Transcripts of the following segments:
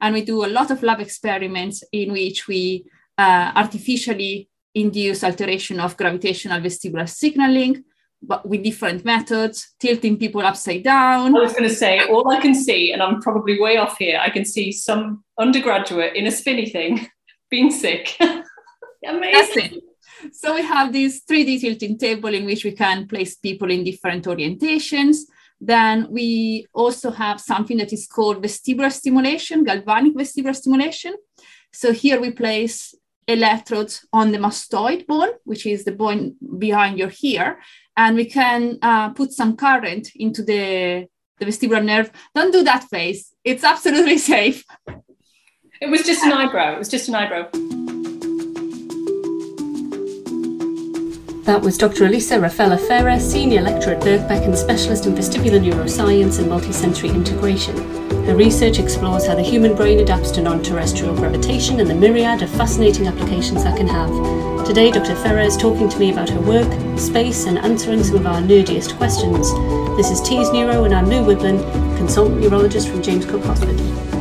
and we do a lot of lab experiments in which we artificially induce alteration of gravitational vestibular signaling, but with different methods, tilting people upside down. I was going to say, all I can see, and I'm probably way off here, I can see some undergraduate in a spinny thing being sick. Amazing. That's it. So we have this 3D tilting table in which we can place people in different orientations. Then we also have something that is called vestibular stimulation, galvanic vestibular stimulation. So here we place electrodes on the mastoid bone, which is the bone behind your ear, and we can put some current into the vestibular nerve. Don't do that face. It's absolutely safe. It was just an eyebrow. It was just an eyebrow. That was Dr. Elisa Raffaella Ferrer, Senior Lecturer at Birkbeck and Specialist in Vestibular Neuroscience and Multisensory Integration. Her research explores how the human brain adapts to non-terrestrial gravitation and the myriad of fascinating applications that can have. Today, Dr. Ferrer is talking to me about her work, space, and answering some of our nerdiest questions. This is Tees Neuro, and I'm Lou Whiblin, Consultant Neurologist from James Cook Hospital.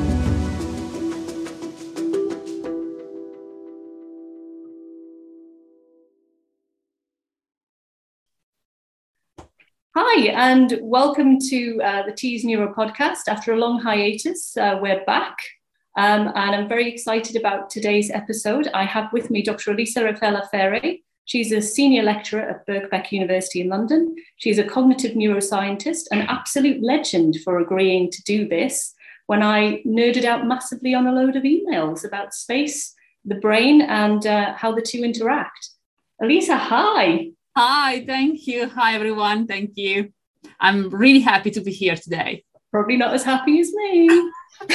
Hi, and welcome to the Tees Neuro podcast. After a long hiatus, we're back, and I'm very excited about today's episode. I have with me Dr. Elisa Raffaella Ferrer. She's a senior lecturer at Birkbeck University in London. She's a cognitive neuroscientist, an absolute legend for agreeing to do this when I nerded out massively on a load of emails about space, the brain, and how the two interact. Elisa, hi. Hi, thank you. Hi, everyone. Thank you. I'm really happy to be here today. Probably not as happy as me.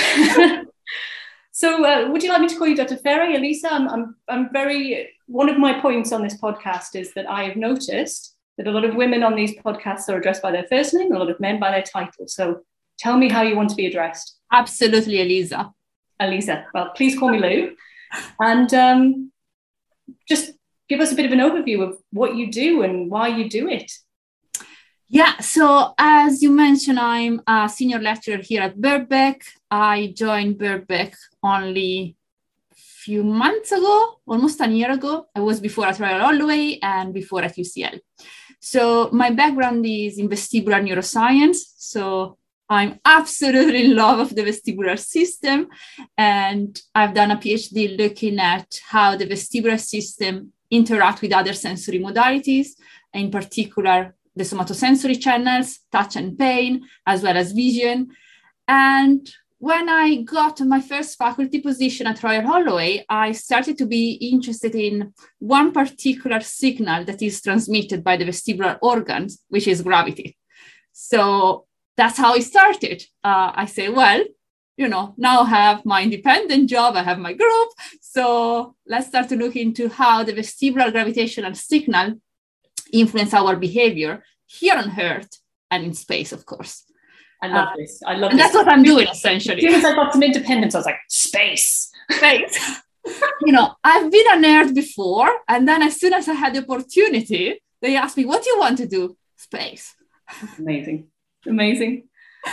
So would you like me to call you Dr. Ferrer? Elisa, I'm very, one of my points on this podcast is that I have noticed that a lot of women on these podcasts are addressed by their first name, a lot of men by their title. So tell me how you want to be addressed. Absolutely, Elisa. Elisa, well, please call me Lou. And just give us a bit of an overview of what you do and why you do it. Yeah, so as you mentioned, I'm a senior lecturer here at Birkbeck. I joined Birkbeck only a few months ago, almost a year ago. I was before at Royal Holloway and before at UCL. So my background is in vestibular neuroscience. So I'm absolutely in love of the vestibular system. And I've done a PhD looking at how the vestibular system interact with other sensory modalities, in particular the somatosensory channels, touch and pain, as well as vision. And when I got my first faculty position at Royal Holloway, I started to be interested in one particular signal that is transmitted by the vestibular organs, which is gravity. So that's how it started. I say, well, now I have my independent job, I have my group. So let's start to look into how the vestibular gravitational signal influence our behavior here on Earth and in space, of course. I love this. I love this. That's what I'm doing, essentially. As soon as I got some independence, I was like, space. Space. I've been a nerd before. And then as soon as I had the opportunity, they asked me, what do you want to do? Space. Amazing. Amazing.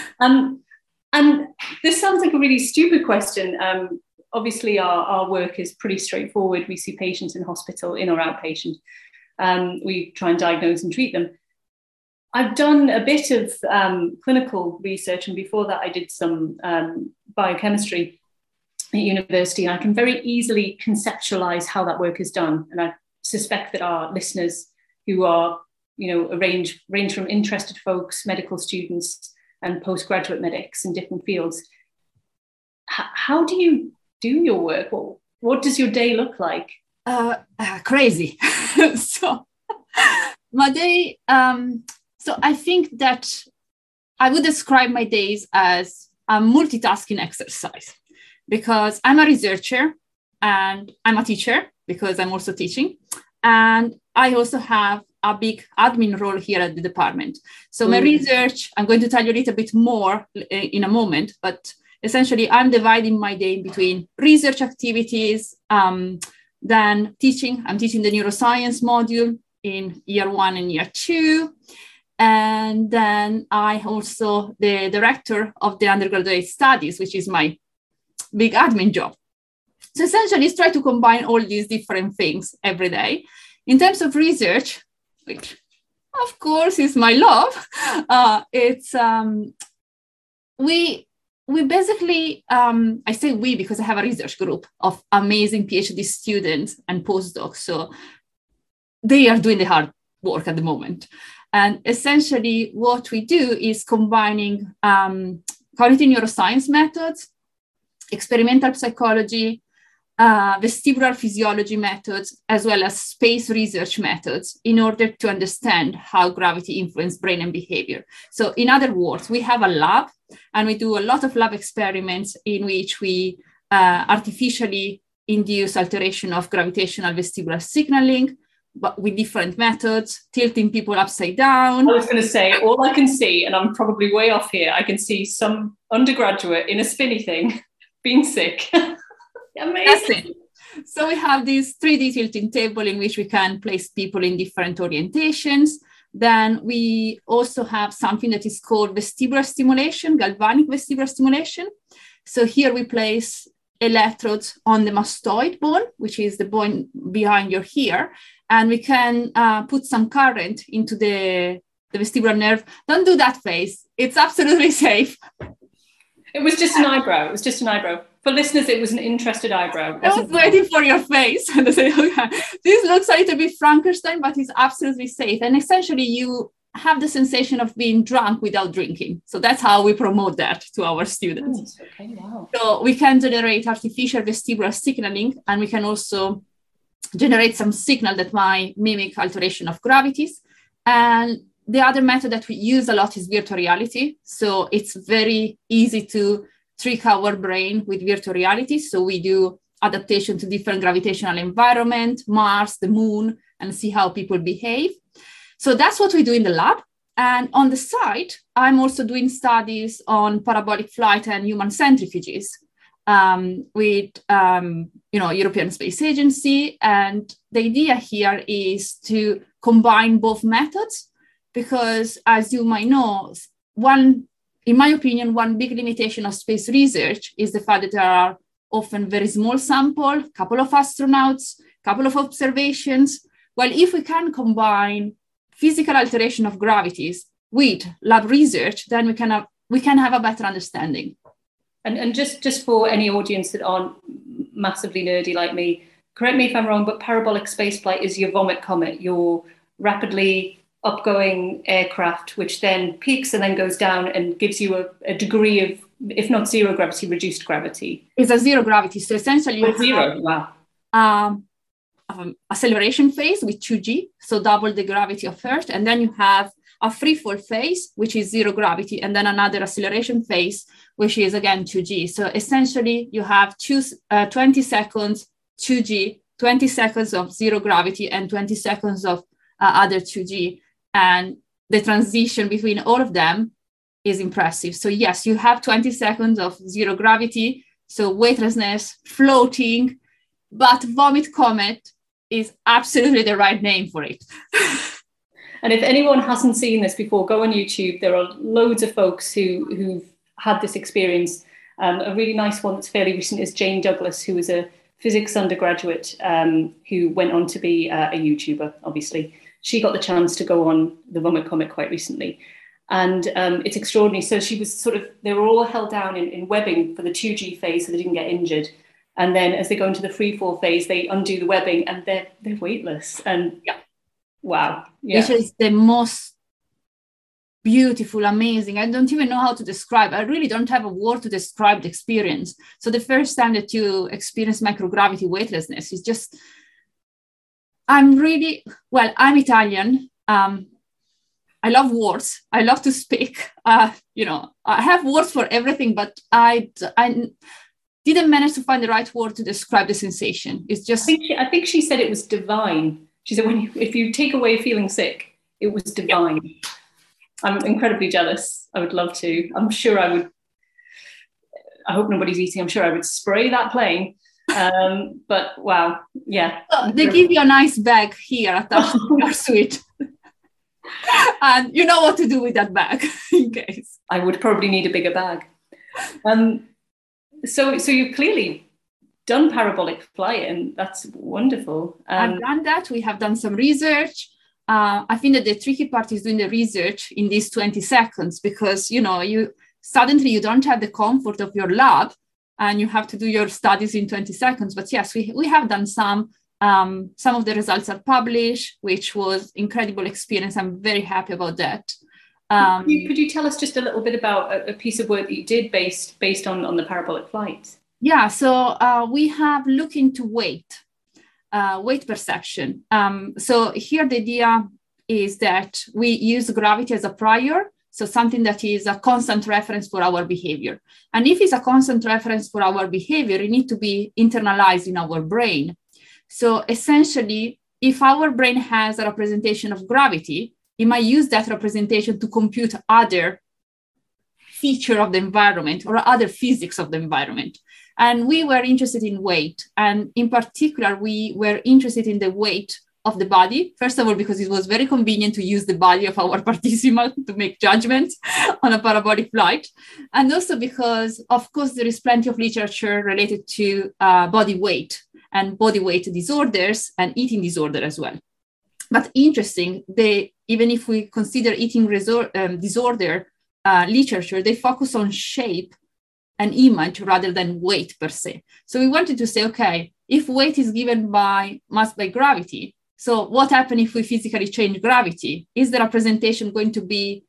And this sounds like a really stupid question. Obviously, our work is pretty straightforward. We see patients in hospital, in or outpatient. We try and diagnose and treat them. I've done a bit of clinical research, and before that, I did some biochemistry at university. And I can very easily conceptualize how that work is done. And I suspect that our listeners, who are, range from interested folks, medical students, and postgraduate medics in different fields. How do you do your work? What does your day look like? Crazy. So my day, so I think that I would describe my days as a multitasking exercise, because I'm a researcher and I'm a teacher because I'm also teaching. And I also have a big admin role here at the department. So my research, I'm going to tell you a little bit more in a moment, but essentially I'm dividing my day between research activities, then teaching. I'm teaching the neuroscience module in year 1 and year 2. And then I also the director of the undergraduate studies, which is my big admin job. So essentially, it's try to combine all these different things every day. In terms of research, which of course is my love, we basically, I say we because I have a research group of amazing PhD students and postdocs. So they are doing the hard work at the moment. And essentially what we do is combining cognitive neuroscience methods, experimental psychology, vestibular physiology methods, as well as space research methods in order to understand how gravity influences brain and behavior. So in other words, we have a lab and we do a lot of lab experiments in which we artificially induce alteration of gravitational vestibular signaling, but with different methods, tilting people upside down. I was going to say, all I can see, and I'm probably way off here, I can see some undergraduate in a spinny thing being sick. Amazing. So we have this 3D tilting table in which we can place people in different orientations. Then we also have something that is called vestibular stimulation, galvanic vestibular stimulation. So here we place electrodes on the mastoid bone, which is the bone behind your ear, and we can put some current into the vestibular nerve. Don't do that face. It's absolutely safe. It was just an eyebrow. For listeners, it was an interested eyebrow. I was waiting for your face. And I said, okay, this looks a little bit Frankenstein, but it's absolutely safe. And essentially, you have the sensation of being drunk without drinking. So that's how we promote that to our students. Okay, wow. So we can generate artificial vestibular signaling, and we can also generate some signal that might mimic alteration of gravities. And the other method that we use a lot is virtual reality. So it's very easy to trick our brain with virtual reality. So we do adaptation to different gravitational environment, Mars, the moon, and see how people behave. So that's what we do in the lab. And on the side, I'm also doing studies on parabolic flight and human centrifuges with European Space Agency. And the idea here is to combine both methods, because as you might know, in my opinion, one big limitation of space research is the fact that there are often very small sample, couple of astronauts, couple of observations. Well, if we can combine physical alteration of gravities with lab research, then we can have a better understanding. And just for any audience that aren't massively nerdy like me, correct me if I'm wrong, but parabolic spaceflight is your vomit comet, your rapidly upgoing aircraft, which then peaks and then goes down and gives you a degree of, if not zero gravity, reduced gravity. It's a zero gravity. So essentially, wow. Acceleration phase with 2G, so double the gravity of Earth. And then you have a free fall phase, which is zero gravity, and then another acceleration phase, which is again 2G. So essentially, you have 20 seconds 2G, 20 seconds of zero gravity, and 20 seconds of other 2G. And the transition between all of them is impressive. So yes, you have 20 seconds of zero gravity, so weightlessness, floating, but vomit comet is absolutely the right name for it. And if anyone hasn't seen this before, go on YouTube. There are loads of folks who've had this experience. A really nice one that's fairly recent is Jane Douglas, who was a physics undergraduate who went on to be a YouTuber, obviously. She got the chance to go on the Vomit Comet quite recently. And it's extraordinary. So she was they were all held down in webbing for the 2G phase so they didn't get injured. And then as they go into the free fall phase, they undo the webbing and they're weightless. And yeah. Wow. Yeah. Which is the most beautiful, amazing. I don't even know how to describe. I really don't have a word to describe the experience. So the first time that you experience microgravity weightlessness is just, I'm Italian. I love words. I love to speak. I have words for everything, but I didn't manage to find the right word to describe the sensation. It's just. I think she said it was divine. She said, if you take away feeling sick, it was divine. Yeah. I'm incredibly jealous. I would love to. I'm sure I would. I hope nobody's eating. I'm sure I would spray that plane. But wow, yeah. They give you a nice bag here attached to your suite. And you know what to do with that bag in case. I would probably need a bigger bag. So you've clearly done parabolic flight, and that's wonderful. I've done that. We have done some research. I think that the tricky part is doing the research in these 20 seconds, because, you know, you don't have the comfort of your lab and you have to do your studies in 20 seconds. But yes, we have done some of the results are published, which was incredible experience. I'm very happy about that. Could you tell us just a little bit about a piece of work that you did based on the parabolic flight? Yeah, so we have looked into weight perception. So here the idea is that we use gravity as a prior, so something that is a constant reference for our behavior. And if it's a constant reference for our behavior, it needs to be internalized in our brain. So essentially, if our brain has a representation of gravity, it might use that representation to compute other feature of the environment or other physics of the environment. And we were interested in weight. And in particular, we were interested in the weight of the body. First of all, because it was very convenient to use the body of our participant to make judgments on a parabolic flight. And also because, of course, there is plenty of literature related to body weight and body weight disorders and eating disorder as well. But interesting, even if we consider eating disorder literature, they focus on shape and image rather than weight per se. So we wanted to say, okay, if weight is given by mass by gravity, so what happens if we physically change gravity? Is the representation going to be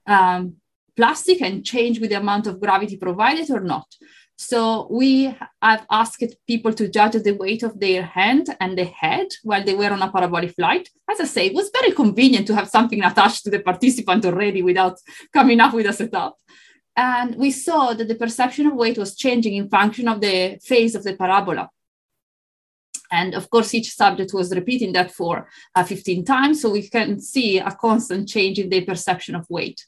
plastic and change with the amount of gravity provided or not? So we have asked people to judge the weight of their hand and the head while they were on a parabolic flight. As I say, it was very convenient to have something attached to the participant already without coming up with a setup. And we saw that the perception of weight was changing in function of the phase of the parabola. And of course, each subject was repeating that for 15 times. So we can see a constant change in the perception of weight.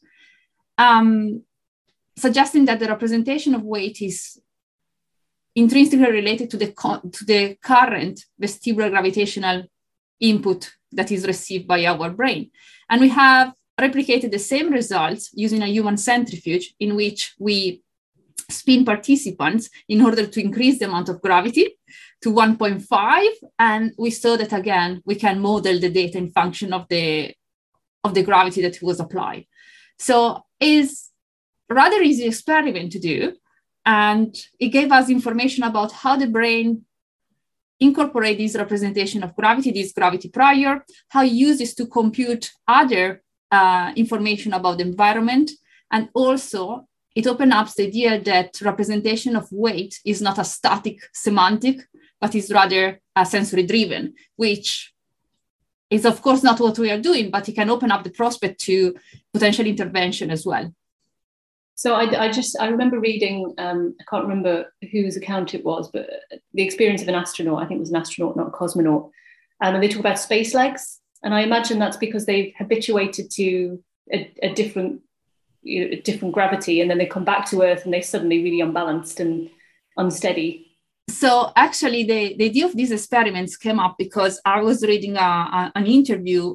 Suggesting that the representation of weight is intrinsically related to the current vestibular gravitational input that is received by our brain. And we have replicated the same results using a human centrifuge in which we spin participants in order to increase the amount of gravity to 1.5. And we saw that, again, we can model the data in function of the gravity that was applied. So it's rather easy experiment to do. And it gave us information about how the brain incorporates this representation of gravity, this gravity prior, how it uses to compute other information about the environment. And also it opens up the idea that representation of weight is not a static semantic, but is rather sensory driven, which is of course not what we are doing, but it can open up the prospect to potential intervention as well. So I remember reading, I can't remember whose account it was, but the experience of an astronaut, I think it was an astronaut, not a cosmonaut, and they talk about space legs. And I imagine that's because they've habituated to a different gravity, and then they come back to Earth and they're suddenly really unbalanced and unsteady. So actually the idea of these experiments came up because I was reading an interview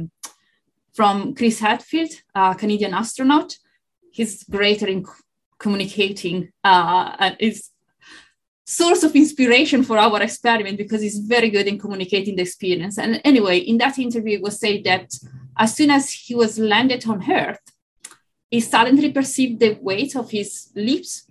from Chris Hadfield, a Canadian astronaut. He's greater in communicating and is source of inspiration for our experiment because he's very good in communicating the experience. And anyway, in that interview, it was said that as soon as he was landed on Earth, he suddenly perceived the weight of his lips,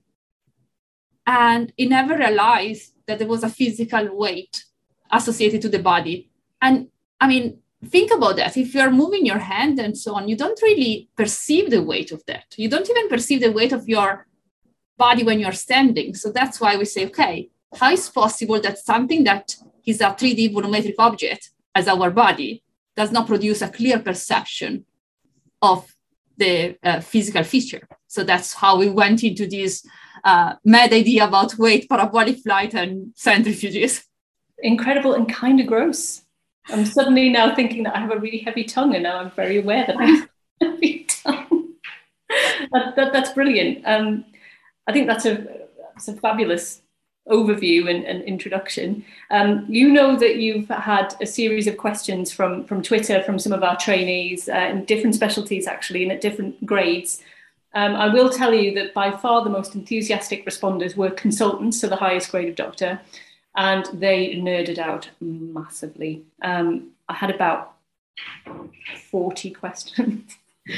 and he never realized that there was a physical weight associated to the body. And I mean, think about that. If you're moving your hand and so on, you don't really perceive the weight of that. You don't even perceive the weight of your body when you're standing. So that's why we say, okay, how is possible that something that is a 3D volumetric object as our body does not produce a clear perception of the physical feature? So that's how we went into this mad idea about weight, parabolic flight, and centrifuges. Incredible and kind of gross. I'm suddenly now thinking that I have a really heavy tongue, and now I'm very aware that I have a heavy tongue. That's brilliant. I think that's a fabulous overview and introduction. You know that you've had a series of questions from Twitter from some of our trainees in different specialties, actually, and at different grades. I will tell you that by far the most enthusiastic responders were consultants, so the highest grade of doctor, and they nerded out massively. I had about 40 questions.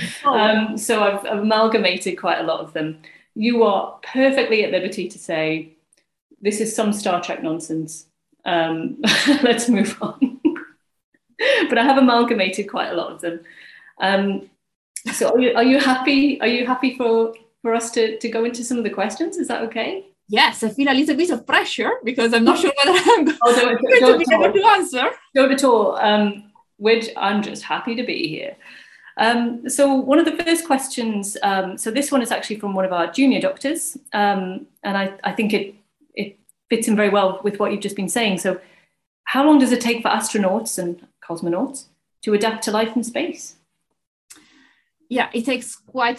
So I've amalgamated quite a lot of them. You are perfectly at liberty to say, this is some Star Trek nonsense. Let's move on. But I have amalgamated quite a lot of them. So are you happy? Are you happy for us to go into some of the questions? Is that okay? Yes, I feel a little bit of pressure because I'm not sure whether I'm going to be able to answer. Don't at all. I'm just happy to be here. So one of the first questions, so this one is actually from one of our junior doctors, and I think it fits in very well with what you've just been saying. So how long does it take for astronauts and cosmonauts to adapt to life in space? Yeah, it takes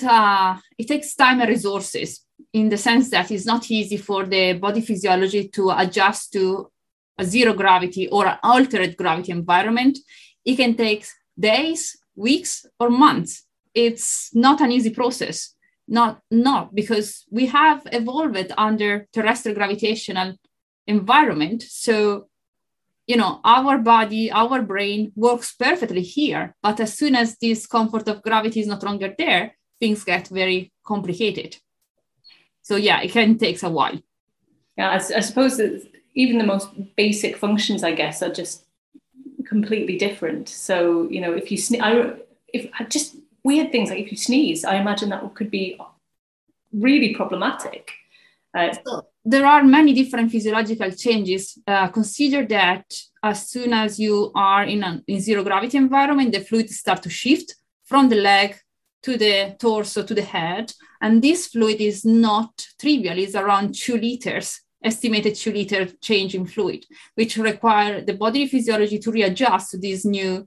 time and resources, in the sense that it's not easy for the body physiology to adjust to a zero gravity or an altered gravity environment. It can take days, weeks, or months. It's not an easy process. Not because we have evolved under terrestrial gravitational environment. So, our body, our brain works perfectly here. But as soon as this comfort of gravity is not longer there, things get very complicated. So yeah, it can take a while. Yeah, I suppose that even the most basic functions, I guess, are just completely different. So, if you just weird things like if you sneeze, I imagine that could be really problematic. So there are many different physiological changes. Consider that as soon as you are in zero gravity environment, the fluids start to shift from the leg to the torso to the head. And this fluid is not trivial. It's around 2 liters, estimated 2 liter change in fluid, which require the body physiology to readjust to this new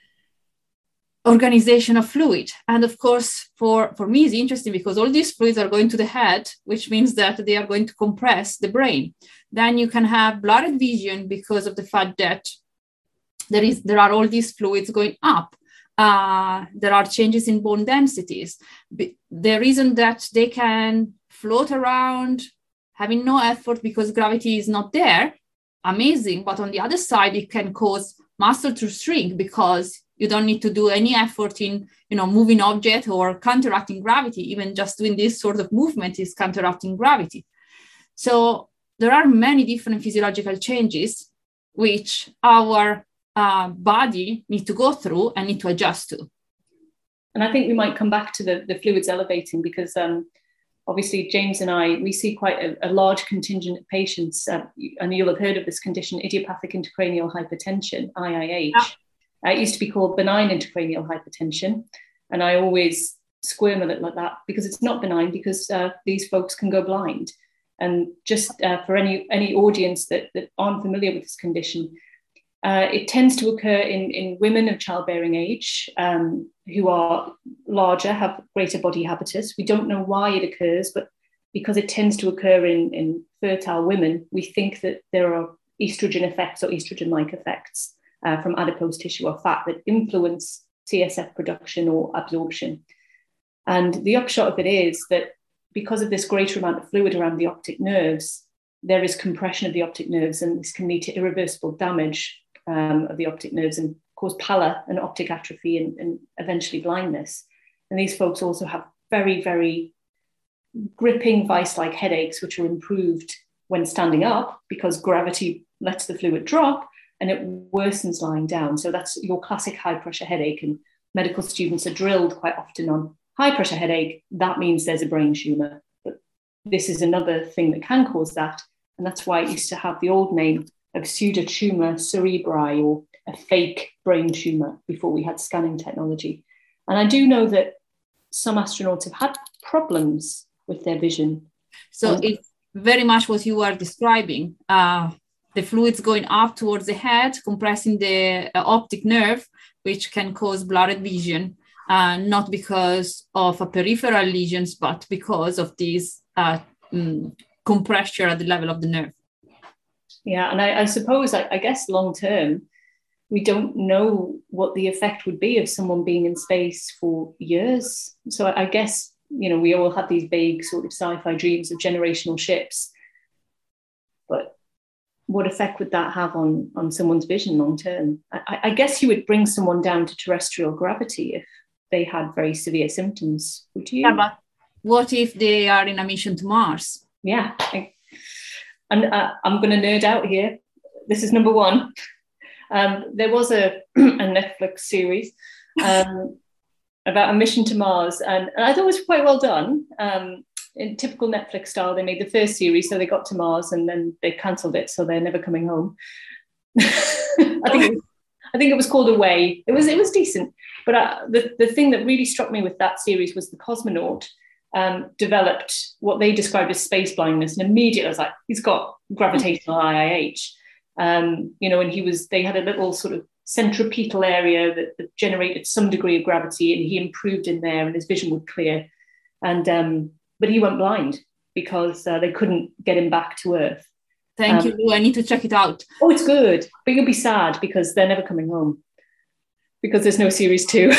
organization of fluid. And of course, for me, it's interesting because all these fluids are going to the head, which means that they are going to compress the brain. Then you can have blurred vision because of the fact that there are all these fluids going up. There are changes in bone densities. The reason that they can float around having no effort because gravity is not there, amazing. But on the other side, it can cause muscle to shrink because you don't need to do any effort in, moving object or counteracting gravity. Even just doing this sort of movement is counteracting gravity. So there are many different physiological changes which our body need to go through and need to adjust to. And I think we might come back to the fluids elevating because obviously James and I, we see quite a large contingent of patients, and you'll have heard of this condition, idiopathic intracranial hypertension, IIH. Yeah. It used to be called benign intracranial hypertension. And I always squirm a little at that because it's not benign, because these folks can go blind. And just for any audience that aren't familiar with this condition, it tends to occur in women of childbearing age who are larger, have greater body habitus. We don't know why it occurs, but because it tends to occur in fertile women, we think that there are estrogen effects or estrogen-like effects from adipose tissue or fat that influence CSF production or absorption. And the upshot of it is that because of this greater amount of fluid around the optic nerves, there is compression of the optic nerves, and this can lead to irreversible damage of the optic nerves and cause pallor and optic atrophy and eventually blindness. And these folks also have very, very gripping vice-like headaches, which are improved when standing up because gravity lets the fluid drop and it worsens lying down. So that's your classic high-pressure headache. And medical students are drilled quite often on high-pressure headache. That means there's a brain tumor. But this is another thing that can cause that. And that's why it used to have the old name of pseudotumor cerebri, or a fake brain tumor, before we had scanning technology. And I do know that some astronauts have had problems with their vision. So it's very much what you are describing. The fluids going up towards the head, compressing the optic nerve, which can cause blurred vision, not because of a peripheral lesions, but because of these compression at the level of the nerve. Yeah, and I suppose, I guess long term, we don't know what the effect would be of someone being in space for years. So I guess we all have these vague sort of sci-fi dreams of generational ships. But what effect would that have on someone's vision long term? I guess you would bring someone down to terrestrial gravity if they had very severe symptoms, would you? Yeah, but what if they are in a mission to Mars? Yeah. I'm going to nerd out here. This is number one. There was a Netflix series about a mission to Mars, and I thought it was quite well done. In typical Netflix style, they made the first series, so they got to Mars, and then they cancelled it, so they're never coming home. I think it was called Away. It was decent, but the thing that really struck me with that series was the cosmonaut developed what they described as space blindness, and immediately I was like, he's got gravitational IIH. And they had a little sort of centripetal area that generated some degree of gravity, and he improved in there, and his vision would clear. And but he went blind because they couldn't get him back to Earth. Thank you, Lou. I need to check it out. Oh, it's good, but you'll be sad because they're never coming home because there's no series 2.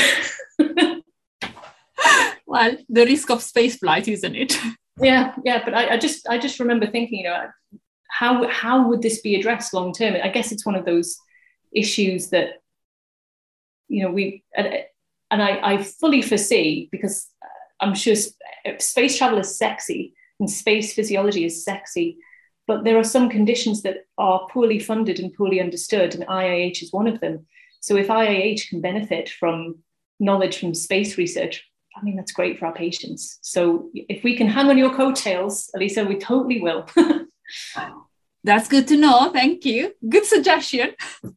Well, the risk of space flight, isn't it? Yeah. But I just remember thinking, how would this be addressed long term? I guess it's one of those issues that, I fully foresee, because I'm sure space travel is sexy and space physiology is sexy, but there are some conditions that are poorly funded and poorly understood, and IIH is one of them. So if IIH can benefit from knowledge from space research, I mean, that's great for our patients. So if we can hang on your coattails, Elisa, we totally will. That's good to know. Thank you. Good suggestion.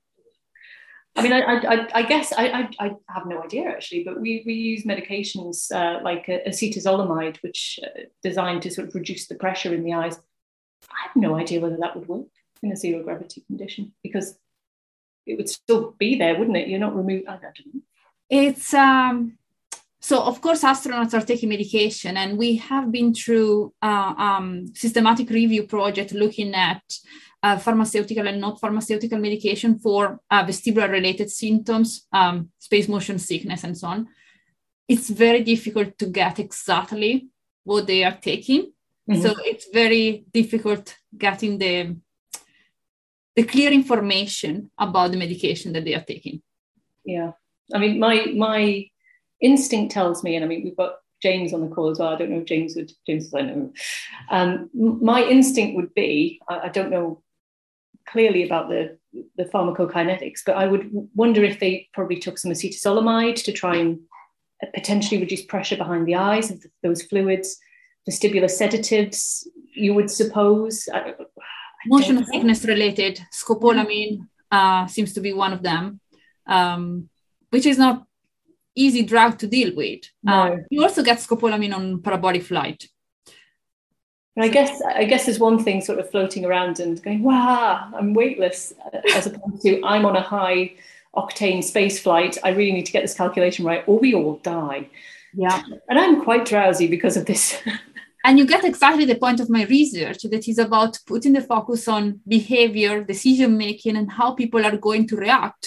I mean, I guess I have no idea actually, but we use medications like acetazolamide, which designed to sort of reduce the pressure in the eyes. I have no idea whether that would work in a zero gravity condition, because it would still be there, wouldn't it? You're not removed. I don't know. It's so of course astronauts are taking medication, and we have been through systematic review project looking at pharmaceutical and not pharmaceutical medication for vestibular related symptoms, space motion sickness, and so on. It's very difficult to get exactly what they are taking. Mm-hmm. So it's very difficult getting the clear information about the medication that they are taking. Yeah. I mean, my instinct tells me, and I mean, we've got James on the call as well. I don't know if James I know. My instinct would be, I don't know clearly about the pharmacokinetics, but I would wonder if they probably took some acetazolamide to try and potentially reduce pressure behind the eyes of those fluids, vestibular sedatives, you would suppose. Motion sickness related, scopolamine seems to be one of them, which is not easy drug to deal with. No. You also get scopolamine on parabolic flight. And I guess there's one thing sort of floating around and going, wow, I'm weightless, as opposed to I'm on a high octane space flight. I really need to get this calculation right, or we all die. Yeah. And I'm quite drowsy because of this. And you get exactly the point of my research, that is about putting the focus on behavior, decision-making, and how people are going to react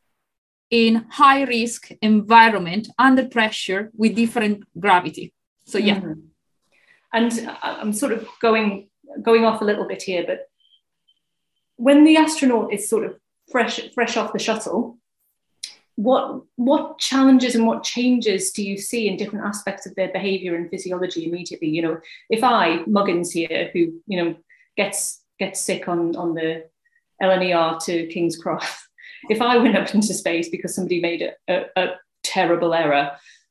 in high-risk environment under pressure with different gravity. So, yeah. Mm-hmm. And I'm sort of going off a little bit here, but when the astronaut is sort of fresh off the shuttle, what challenges and what changes do you see in different aspects of their behavior and physiology immediately? You know, if I, Muggins here, who, you know, gets sick on the LNER to King's Cross, if I went up into space because somebody made a terrible error,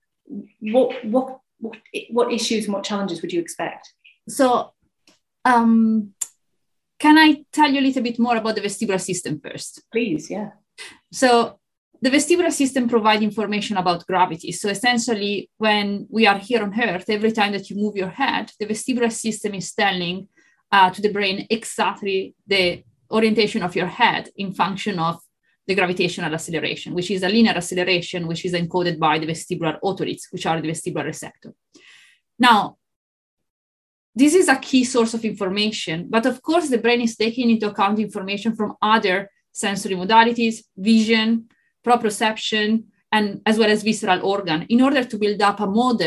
what issues and what challenges would you expect? So, can I tell you a little bit more about the vestibular system first? Please, yeah. So the vestibular system provides information about gravity. So essentially, when we are here on Earth, every time that you move your head, the vestibular system is telling to the brain exactly the orientation of your head in function of the gravitational acceleration, which is a linear acceleration, which is encoded by the vestibular otoliths, which are the vestibular receptor. Now, this is a key source of information, but of course, the brain is taking into account information from other sensory modalities, vision, proprioception, and as well as visceral organ, in order to build up a model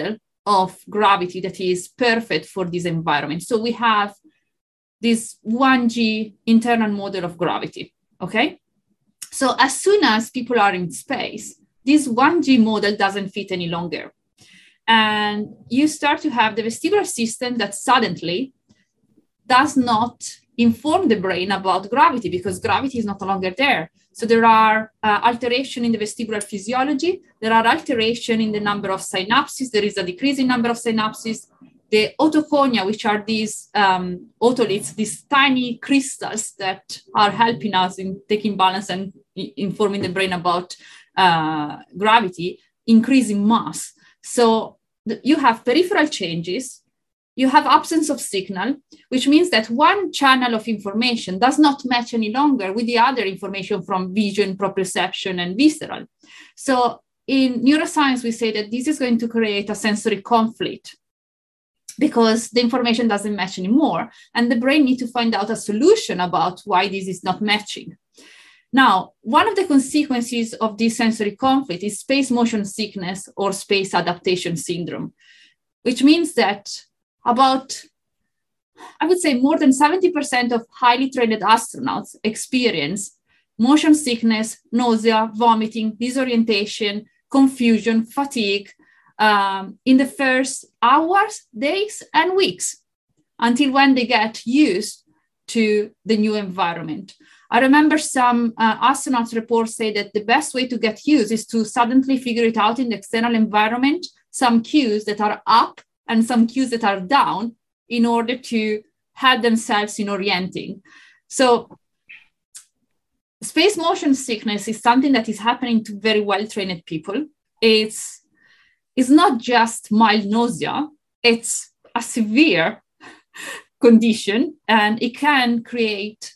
of gravity that is perfect for this environment. So we have this 1G internal model of gravity, okay? So as soon as people are in space, this 1G model doesn't fit any longer. And you start to have the vestibular system that suddenly does not inform the brain about gravity because gravity is not longer there. So there are alterations in the vestibular physiology. There are alterations in the number of synapses. There is a decrease in number of synapses. The otoconia, which are these otoliths, these tiny crystals that are helping us in taking balance and informing the brain about gravity, increase in mass. So you have peripheral changes. You have absence of signal, which means that one channel of information does not match any longer with the other information from vision, proprioception, and visceral. So in neuroscience, we say that this is going to create a sensory conflict because the information doesn't match anymore. And the brain needs to find out a solution about why this is not matching. Now, one of the consequences of this sensory conflict is space motion sickness or space adaptation syndrome, which means that about, I would say, more than 70% of highly trained astronauts experience motion sickness, nausea, vomiting, disorientation, confusion, fatigue in the first hours, days, and weeks until when they get used to the new environment. I remember some astronauts reports say that the best way to get used is to suddenly figure it out in the external environment, some cues that are up and some cues that are down in order to help themselves in orienting. So space motion sickness is something that is happening to very well-trained people. It's not just mild nausea, it's a severe condition, and it can create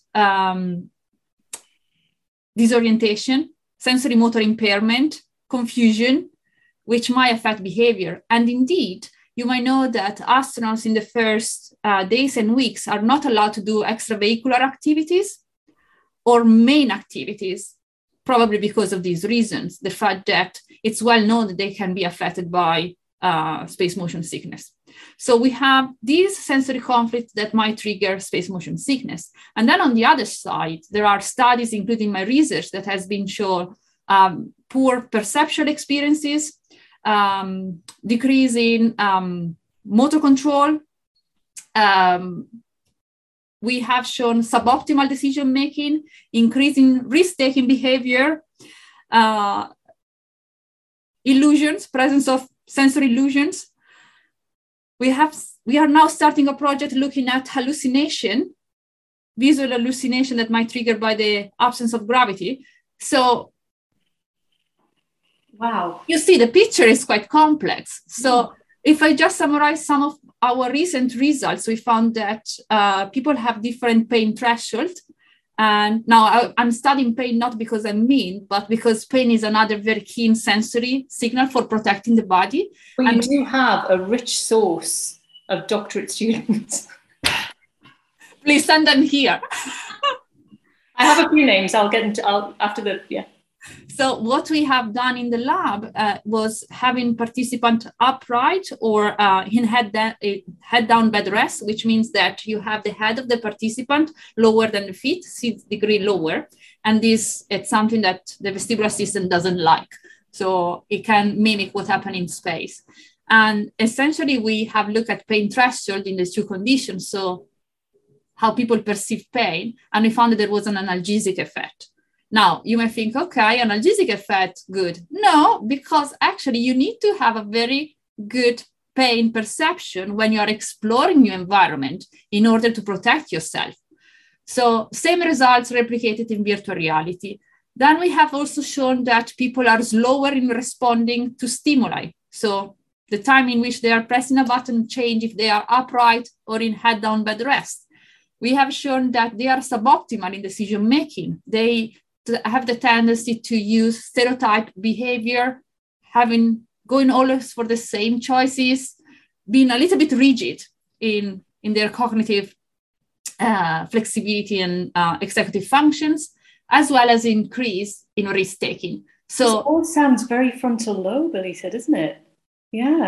disorientation, sensory motor impairment, confusion, which might affect behavior. And indeed, you might know that astronauts in the first days and weeks are not allowed to do extravehicular activities or main activities, probably because of these reasons, the fact that it's well known that they can be affected by space motion sickness. So we have these sensory conflicts that might trigger space motion sickness. And then on the other side, there are studies, including my research, that has been shown poor perceptual experiences, decrease in motor control. We have shown suboptimal decision-making, increase in risk-taking behavior, illusions, presence of sensory illusions. We are now starting a project looking at hallucination, visual hallucination that might trigger by the absence of gravity. So, wow, you see, the picture is quite complex. So if I just summarize some of our recent results, we found that people have different pain thresholds. And now I'm studying pain not because I'm mean, but because pain is another very keen sensory signal for protecting the body. Well, you do have a rich source of doctorate students. Please send them here. I have a few names. I'll get into after the, yeah. So what we have done in the lab was having participant upright or in head down bed rest, which means that you have the head of the participant lower than the feet, 6 degrees lower. And it's something that the vestibular system doesn't like. So it can mimic what happens in space. And essentially, we have looked at pain threshold in these two conditions. So how people perceive pain. And we found that there was an analgesic effect. Now, you may think, okay, analgesic effect, good. No, because actually you need to have a very good pain perception when you are exploring new environment in order to protect yourself. So same results replicated in virtual reality. Then we have also shown that people are slower in responding to stimuli. So the time in which they are pressing a button change if they are upright or in head down bed rest. We have shown that they are suboptimal in decision making. They have the tendency to use stereotype behavior, going always for the same choices, being a little bit rigid in their cognitive flexibility and executive functions, as well as increase in risk-taking. So this all sounds very frontal lobe, Elisa, doesn't it? Yeah.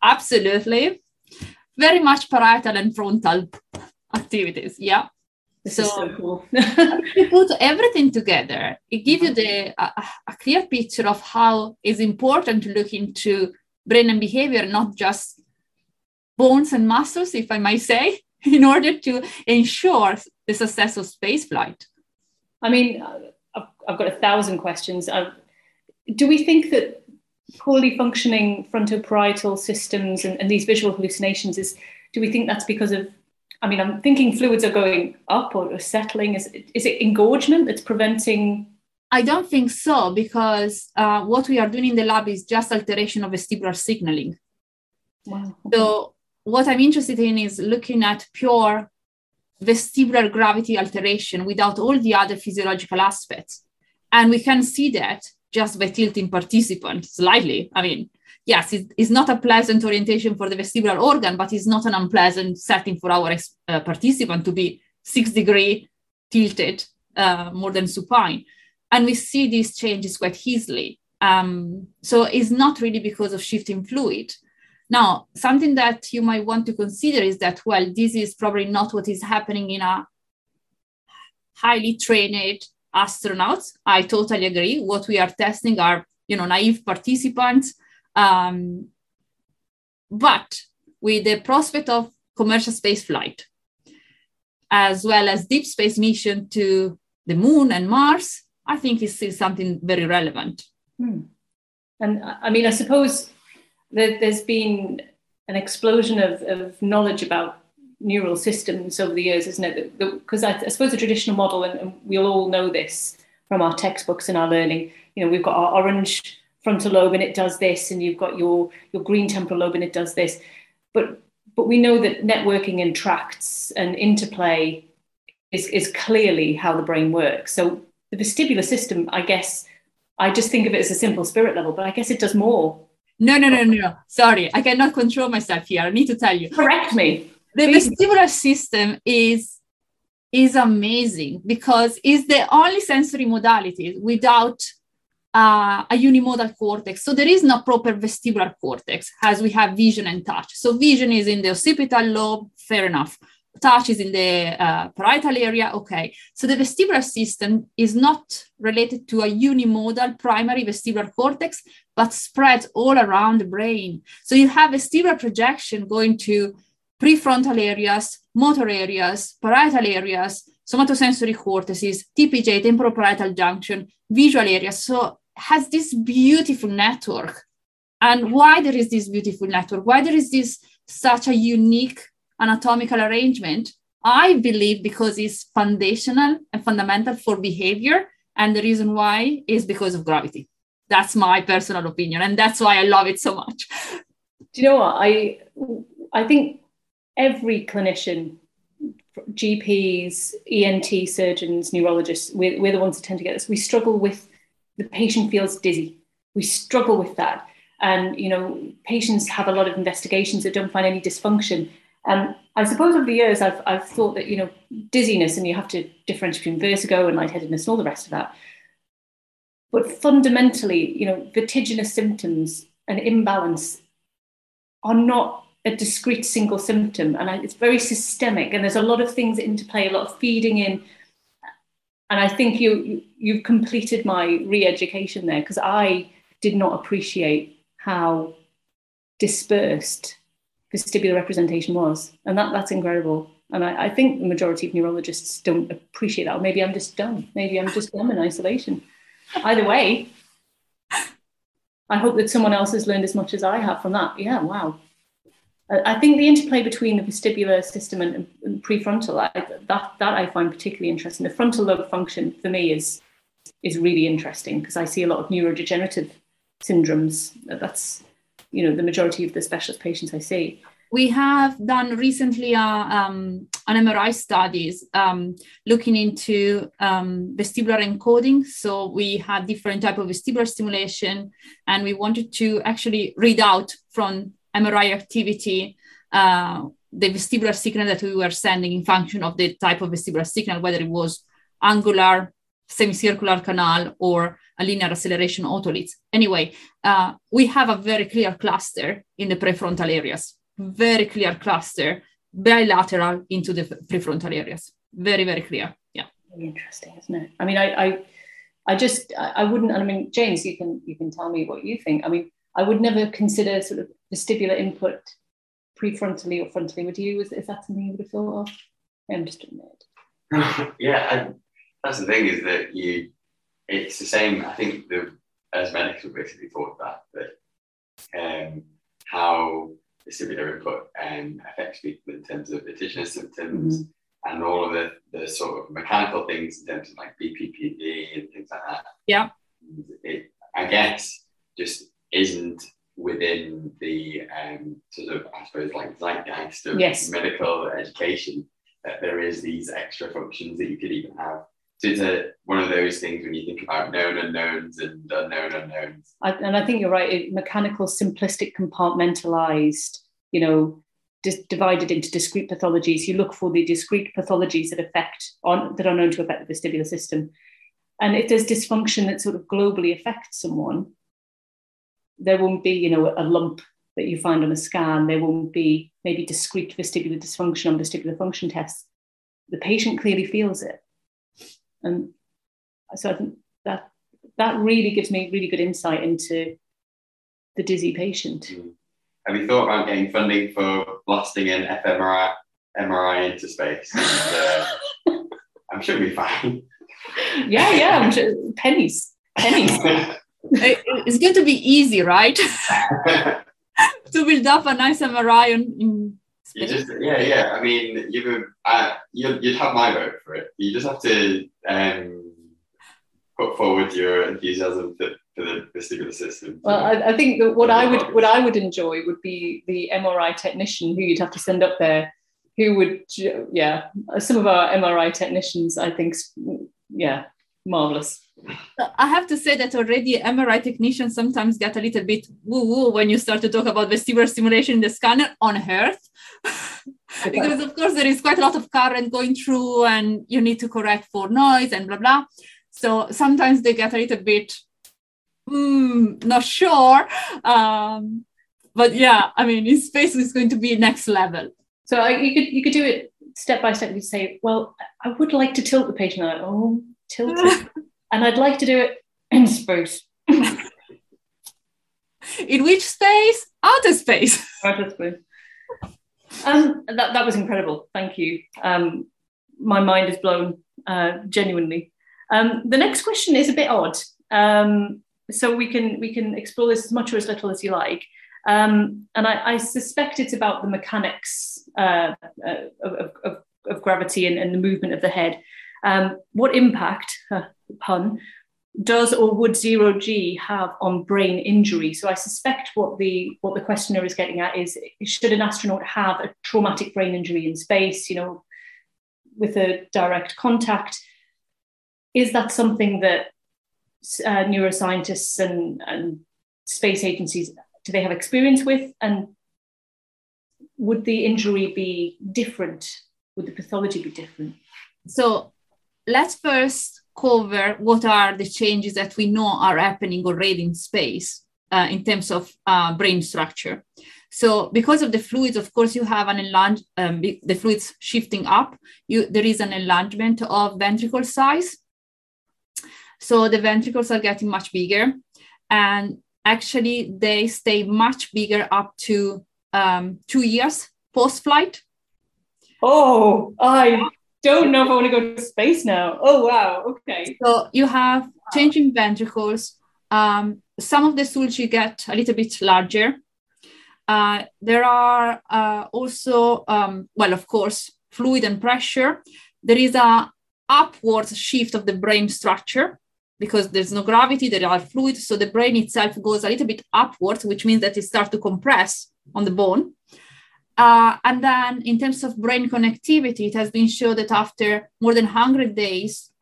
Absolutely. Very much parietal and frontal activities. Yeah. This is so cool. If you put everything together, it gives you a clear picture of how it's important to look into brain and behavior, not just bones and muscles, if I might say, in order to ensure the success of spaceflight. I mean, I've got 1,000 questions. Do we think that poorly functioning frontoparietal systems and these visual hallucinations do we think that's because of, I mean, I'm thinking fluids are going up or settling. Is it engorgement that's preventing? I don't think so, because what we are doing in the lab is just alteration of vestibular signaling. Wow. So what I'm interested in is looking at pure vestibular gravity alteration without all the other physiological aspects. And we can see that just by tilting participant slightly. I mean, yes, it's not a pleasant orientation for the vestibular organ, but it's not an unpleasant setting for our participant to be 6 degrees tilted more than supine. And we see these changes quite easily. So it's not really because of shifting fluid. Now, something that you might want to consider is that, well, this is probably not what is happening in a highly trained astronauts. I totally agree. What we are testing are, naive participants. But with the prospect of commercial space flight, as well as deep space mission to the moon and Mars, I think it's still something very relevant. And I mean, I suppose there's been an explosion of knowledge about neural systems over the years, isn't it? Because I suppose the traditional model, and we'll all know this from our textbooks and our learning, we've got our orange frontal lobe and it does this, and you've got your green temporal lobe and it does this. But we know that networking and tracts and interplay is clearly how the brain works. So the vestibular system, I guess, I just think of it as a simple spirit level, but I guess it does more. No. Sorry, I cannot control myself here. I need to tell you. Correct me. The vestibular system is amazing because it's the only sensory modality without a unimodal cortex. So there is no proper vestibular cortex as we have vision and touch. So vision is in the occipital lobe, fair enough. Touch is in the parietal area, okay. So the vestibular system is not related to a unimodal primary vestibular cortex, but spreads all around the brain. So you have vestibular projection going to prefrontal areas, motor areas, parietal areas, somatosensory cortices, TPJ, temporoparietal junction, visual areas. So it has this beautiful network. And why there is this beautiful network? Why there is this such a unique anatomical arrangement? I believe because it's foundational and fundamental for behavior. And the reason why is because of gravity. That's my personal opinion. And that's why I love it so much. Do you know what? I think every clinician, GPs, ENT surgeons, neurologists, we're the ones that tend to get this. We struggle with the patient feels dizzy. We struggle with that. And, patients have a lot of investigations that don't find any dysfunction. And I suppose over the years, I've thought that, dizziness, and you have to differentiate between vertigo and lightheadedness and all the rest of that. But fundamentally, vertiginous symptoms and imbalance are not a discrete single symptom. And it's very systemic. And there's a lot of things interplay, a lot of feeding in. And I think you've completed my re-education there, because I did not appreciate how dispersed vestibular representation was. And that's incredible. And I think the majority of neurologists don't appreciate that. Or maybe I'm just dumb. Maybe I'm just dumb in isolation. Either way, I hope that someone else has learned as much as I have from that. Yeah, wow. I think the interplay between the vestibular system and prefrontal, that I find particularly interesting. The frontal lobe function for me is really interesting, because I see a lot of neurodegenerative syndromes. That's, the majority of the specialist patients I see. We have done recently an MRI studies looking into vestibular encoding. So we had different type of vestibular stimulation, and we wanted to actually read out from MRI activity the vestibular signal that we were sending in function of the type of vestibular signal, whether it was angular, semicircular canal or a linear acceleration otolith. Anyway, we have a very clear cluster in the prefrontal areas, very clear cluster, bilateral into the prefrontal areas. Very, very clear. Yeah. Really interesting, isn't it? I mean, I wouldn't, I mean, James, you can tell me what you think. I mean, I would never consider sort of vestibular input prefrontally or frontally. Would you? Is that something you would have thought of? I'm just admit. Yeah, that's the thing, is that it's the same. I think as medics have basically thought that how vestibular input affects people in terms of additional symptoms and all of the sort of mechanical things in terms of like BPPV and things like that. Yeah. It, I guess, just isn't within the sort of, I suppose, like zeitgeist of medical education, that there is these extra functions that you could even have. So it's one of those things when you think about known unknowns and unknown unknowns. And I think you're right. Mechanical, simplistic, compartmentalized, divided into discrete pathologies. You look for the discrete pathologies that are known to affect the vestibular system. And if there's dysfunction that sort of globally affects someone, there won't be, a lump that you find on a scan. There won't be maybe discrete vestibular dysfunction on vestibular function tests. The patient clearly feels it. And so I think that really gives me really good insight into the dizzy patient. Have you thought about getting funding for blasting an fMRI into space? And, I'm sure it'll be fine. Yeah, I'm sure. Pennies. It's going to be easy, right? To build up a nice MRI in space. I mean, you'd have my vote for it. You just have to put forward your enthusiasm for the vestibular system. Well, I think that what I would enjoy would be the MRI technician who you'd have to send up there, who would, some of our MRI technicians, I think, marvelous. I have to say that already MRI technicians sometimes get a little bit woo-woo when you start to talk about vestibular stimulation in the scanner on Earth. Because of course there is quite a lot of current going through and you need to correct for noise and blah, blah. So sometimes they get a little bit, not sure. But yeah, I mean, in space is going to be next level. So you could do it step by step. You say, well, I would like to tilt the patient. I'm like, tilt it. And I'd like to do it in space. In which space? Outer space. Outer space. That was incredible. Thank you. My mind is blown, genuinely. The next question is a bit odd. So we can explore this as much or as little as you like. And I suspect it's about the mechanics of gravity and the movement of the head. What impact, pun, does or would 0G have on brain injury? So I suspect what the questioner is getting at is, should an astronaut have a traumatic brain injury in space, with a direct contact? Is that something that neuroscientists and space agencies, do they have experience with? And would the injury be different? Would the pathology be different? So let's first cover what are the changes that we know are happening already in space in terms of brain structure. So because of the fluids, of course, you have the fluids shifting up. There is an enlargement of ventricle size. So the ventricles are getting much bigger. And actually, they stay much bigger up to 2 years post-flight. Oh, I don't know if I want to go to space now. Oh, wow. Okay. So you have changing ventricles. Some of the Sulci get a little bit larger. There are also, of course, fluid and pressure. There is a upwards shift of the brain structure because there's no gravity, there are fluids. So the brain itself goes a little bit upwards, which means that it starts to compress on the bone. And then in terms of brain connectivity, it has been shown that after more than 100 days,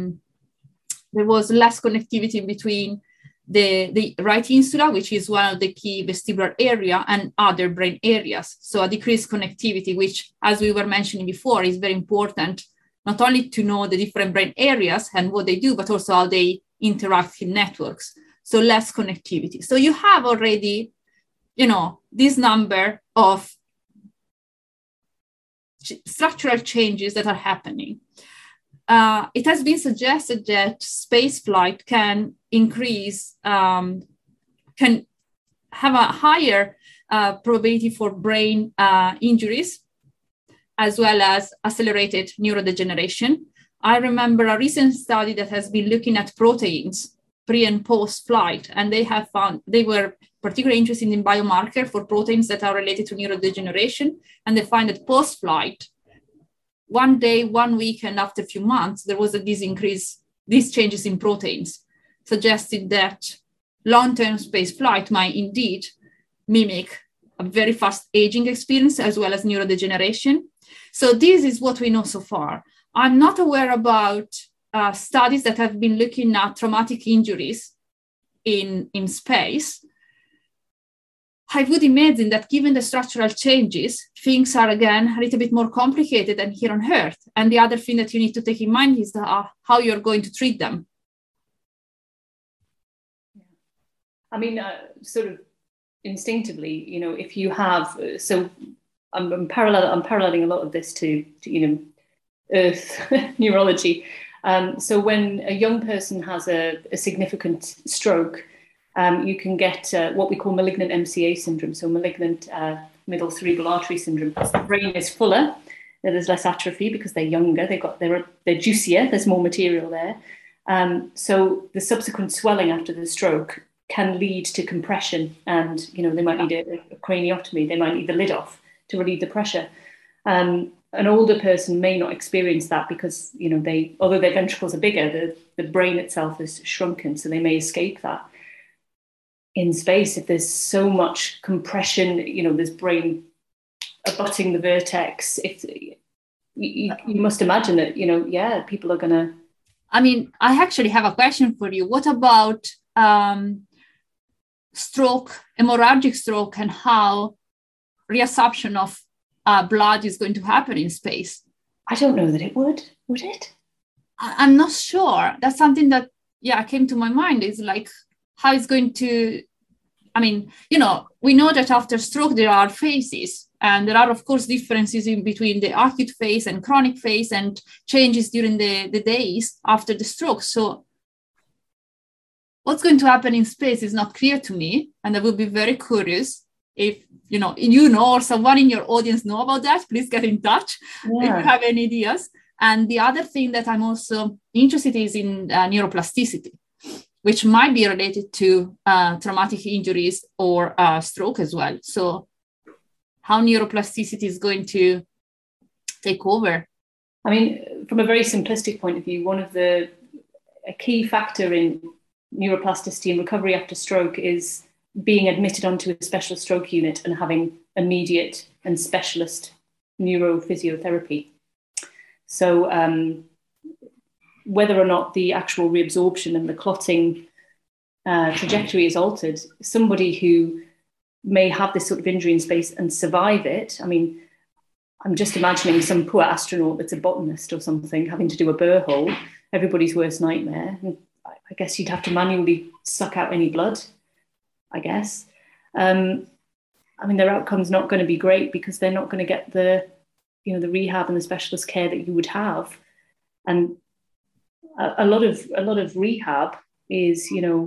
there was less connectivity between the right insula, which is one of the key vestibular area, and other brain areas. So a decreased connectivity, which, as we were mentioning before, is very important not only to know the different brain areas and what they do, but also how they interact in networks. So less connectivity. So you have already, this number of structural changes that are happening. It has been suggested that space flight can increase, can have a higher probability for brain injuries, as well as accelerated neurodegeneration. I remember a recent study that has been looking at proteins pre and post flight, and they have found they were particularly interested in biomarker for proteins that are related to neurodegeneration, and they find that post flight, 1 day, 1 week, and after a few months, there was these changes in proteins, suggesting that long-term space flight might indeed mimic a very fast aging experience as well as neurodegeneration. So this is what we know so far. I'm not aware about studies that have been looking at traumatic injuries in space. I would imagine that given the structural changes, things are again a little bit more complicated than here on Earth. And the other thing that you need to take in mind is how you're going to treat them. I mean, sort of instinctively, if you have, so I'm paralleling a lot of this to Earth neurology. So when a young person has a significant stroke, you can get what we call malignant MCA syndrome, so malignant middle cerebral artery syndrome. The brain is fuller, there's less atrophy because they're younger, they're juicier, there's more material there. So the subsequent swelling after the stroke can lead to compression, and they might need a craniotomy, they might need the lid off to relieve the pressure. An older person may not experience that because although their ventricles are bigger, the brain itself is shrunken, so they may escape that. In space, if there's so much compression, this brain abutting the vertex, you must imagine that people are gonna. I mean, I actually have a question for you. What about stroke, hemorrhagic stroke, and how reabsorption of blood is going to happen in space? I don't know that it would it? I'm not sure. That's something that came to my mind, is like how it's going to, I mean, we know that after stroke there are phases, and there are of course differences in between the acute phase and chronic phase, and changes during the days after the stroke. So what's going to happen in space is not clear to me, and I will be very curious if or someone in your audience know about that. Please get in touch if you have any ideas. And the other thing that I'm also interested is in neuroplasticity, which might be related to traumatic injuries or stroke as well. So how neuroplasticity is going to take over? I mean, from a very simplistic point of view, a key factor in neuroplasticity and recovery after stroke is being admitted onto a special stroke unit and having immediate and specialist neurophysiotherapy. So whether or not the actual reabsorption and the clotting trajectory is altered, somebody who may have this sort of injury in space and survive it, I mean, I'm just imagining some poor astronaut that's a botanist or something having to do a burr hole, everybody's worst nightmare. And I guess you'd have to manually suck out any blood, I guess. I mean, their outcome's not going to be great because they're not going to get the rehab and the specialist care that you would have. And a lot of rehab is,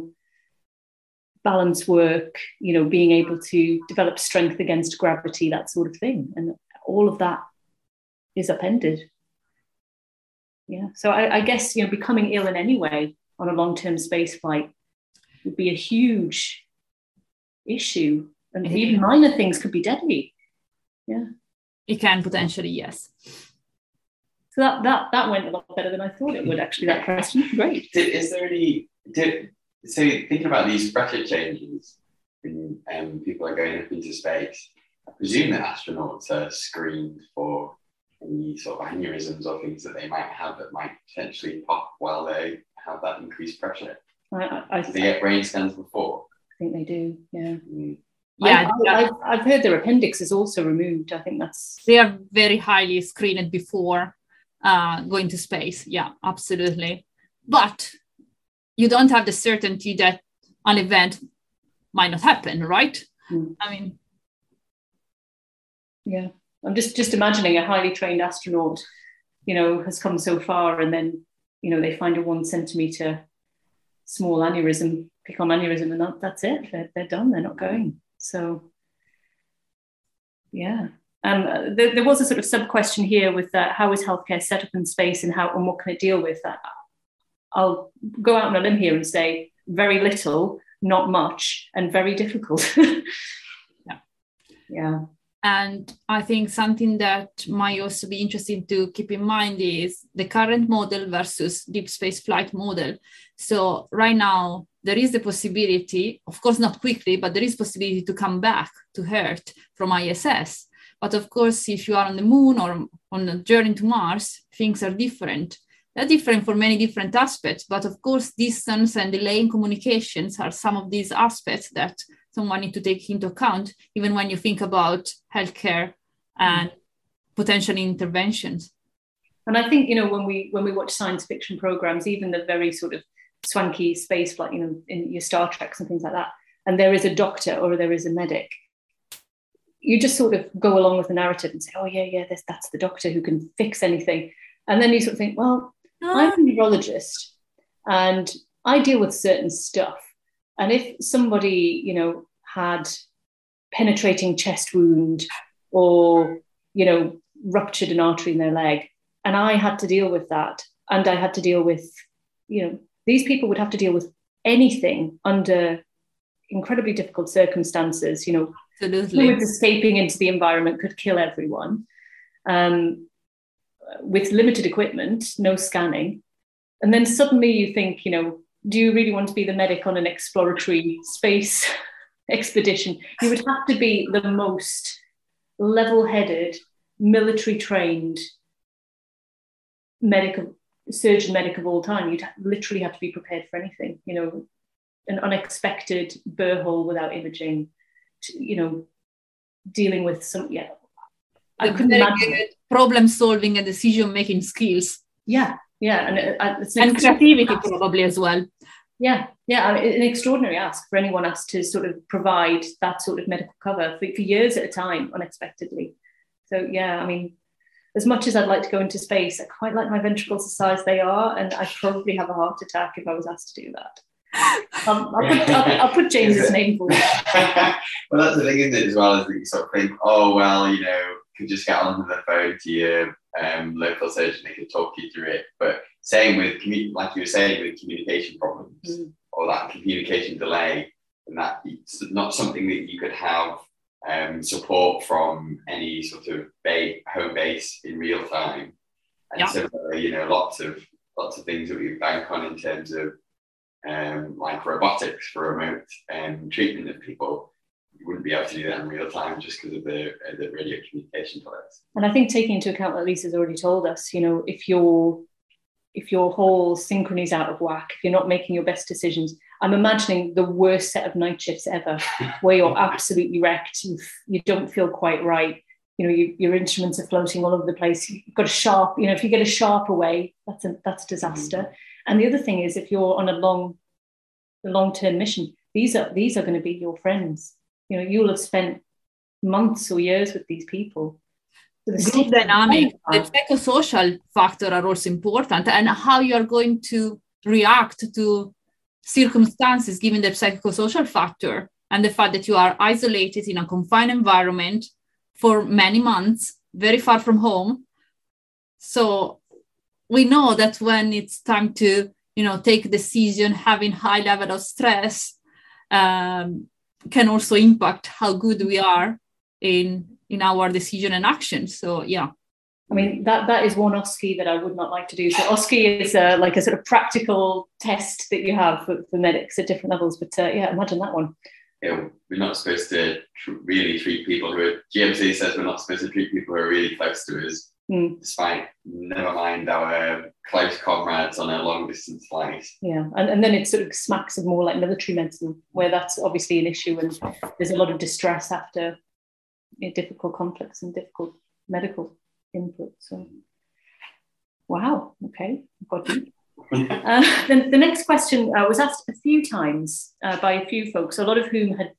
balance work, being able to develop strength against gravity, that sort of thing. And all of that is upended. Yeah. So I guess, becoming ill in any way on a long-term space flight would be a huge issue. And even minor things could be deadly. Yeah. It can potentially, yes. So that went a lot better than I thought it would, actually, that question. Great. Is there any... So thinking about these pressure changes when people are going up into space, I presume that astronauts are screened for any sort of aneurysms or things that they might have that might potentially pop while they have that increased pressure. Do they get brain scans before? I think they do, yeah. Yeah, I've heard their appendix is also removed. I think they are very highly screened before. going to space. Yeah, absolutely. But you don't have the certainty that an event might not happen, right? I mean, yeah, I'm just imagining a highly trained astronaut, has come so far, and then, they find a 1 centimeter small aneurysm, picon aneurysm, and that's it. They're done. They're not going. So, yeah. There was a sort of sub question here with how is healthcare set up in space, and what can it deal with that? I'll go out on a limb here and say very little, not much, and very difficult. Yeah. And I think something that might also be interesting to keep in mind is the current model versus deep space flight model. So right now, there is the possibility, of course not quickly, but there is possibility to come back to Earth from ISS. But of course, if you are on the moon or on a journey to Mars, things are different. They're different for many different aspects, but of course, distance and delay in communications are some of these aspects that someone needs to take into account, even when you think about healthcare and potential interventions. And I think, when we watch science fiction programs, even the very sort of swanky space flight, in your Star Treks and things like that, and there is a doctor or there is a medic, you just sort of go along with the narrative and say, oh, yeah, that's the doctor who can fix anything. And then you sort of think, well, I'm a neurologist and I deal with certain stuff. And if somebody, had penetrating chest wound or, ruptured an artery in their leg, and I had to deal with that, and I had to deal with, these people would have to deal with anything under incredibly difficult circumstances, Absolutely. Fluids escaping into the environment could kill everyone. With limited equipment, no scanning. And then suddenly you think, do you really want to be the medic on an exploratory space expedition? You would have to be the most level-headed, military-trained surgeon medic of all time. You'd literally have to be prepared for anything, an unexpected burr hole without imaging, dealing with some, I couldn't imagine. Problem solving and decision making skills. Yeah. And creativity probably as well. Yeah. An extraordinary ask for anyone asked to sort of provide that sort of medical cover for years at a time, unexpectedly. So, yeah, I mean, as much as I'd like to go into space, I quite like my ventricles the size they are, and I'd probably have a heart attack if I was asked to do that. I'll put James's name for it. Well, that's the thing, isn't it, as well, is that you sort of think, oh, well, you can just get onto the phone to your local surgeon, they can talk you through it. But same with, like you were saying, with communication problems or that communication delay, and that it's not something that you could have support from any sort of home base in real time. And similarly, lots of things that we bank on in terms of like robotics for remote treatment of people. You wouldn't be able to do that in real time just because of the radio communication delays. And I think taking into account what Lisa's already told us, if your whole synchrony is out of whack, if you're not making your best decisions, I'm imagining the worst set of night shifts ever, where you're absolutely wrecked, you don't feel quite right, your instruments are floating all over the place, you've got a sharp, if you get a sharp away, that's a disaster. And the other thing is, if you're on a long-term mission, these are going to be your friends. You'll have spent months or years with these people. So the group dynamic, the psychosocial factor are also important, and how you are going to react to circumstances given the psychosocial factor and the fact that you are isolated in a confined environment for many months, very far from home. So we know that when it's time to, take a decision, having high level of stress can also impact how good we are in our decision and action. So, yeah. I mean, that is one OSCE that I would not like to do. So OSCE is like a sort of practical test that you have for medics at different levels. But imagine that one. We're not supposed to really treat people GMC says we're not supposed to treat people who are really close to us, despite, never mind our close comrades on a long distance flight. Yeah, and then it sort of smacks of more like military medicine, where that's obviously an issue and there's a lot of distress after difficult conflicts and difficult medical input. So Wow. Okay. Got you. The next question was asked a few times by a few folks, a lot of whom had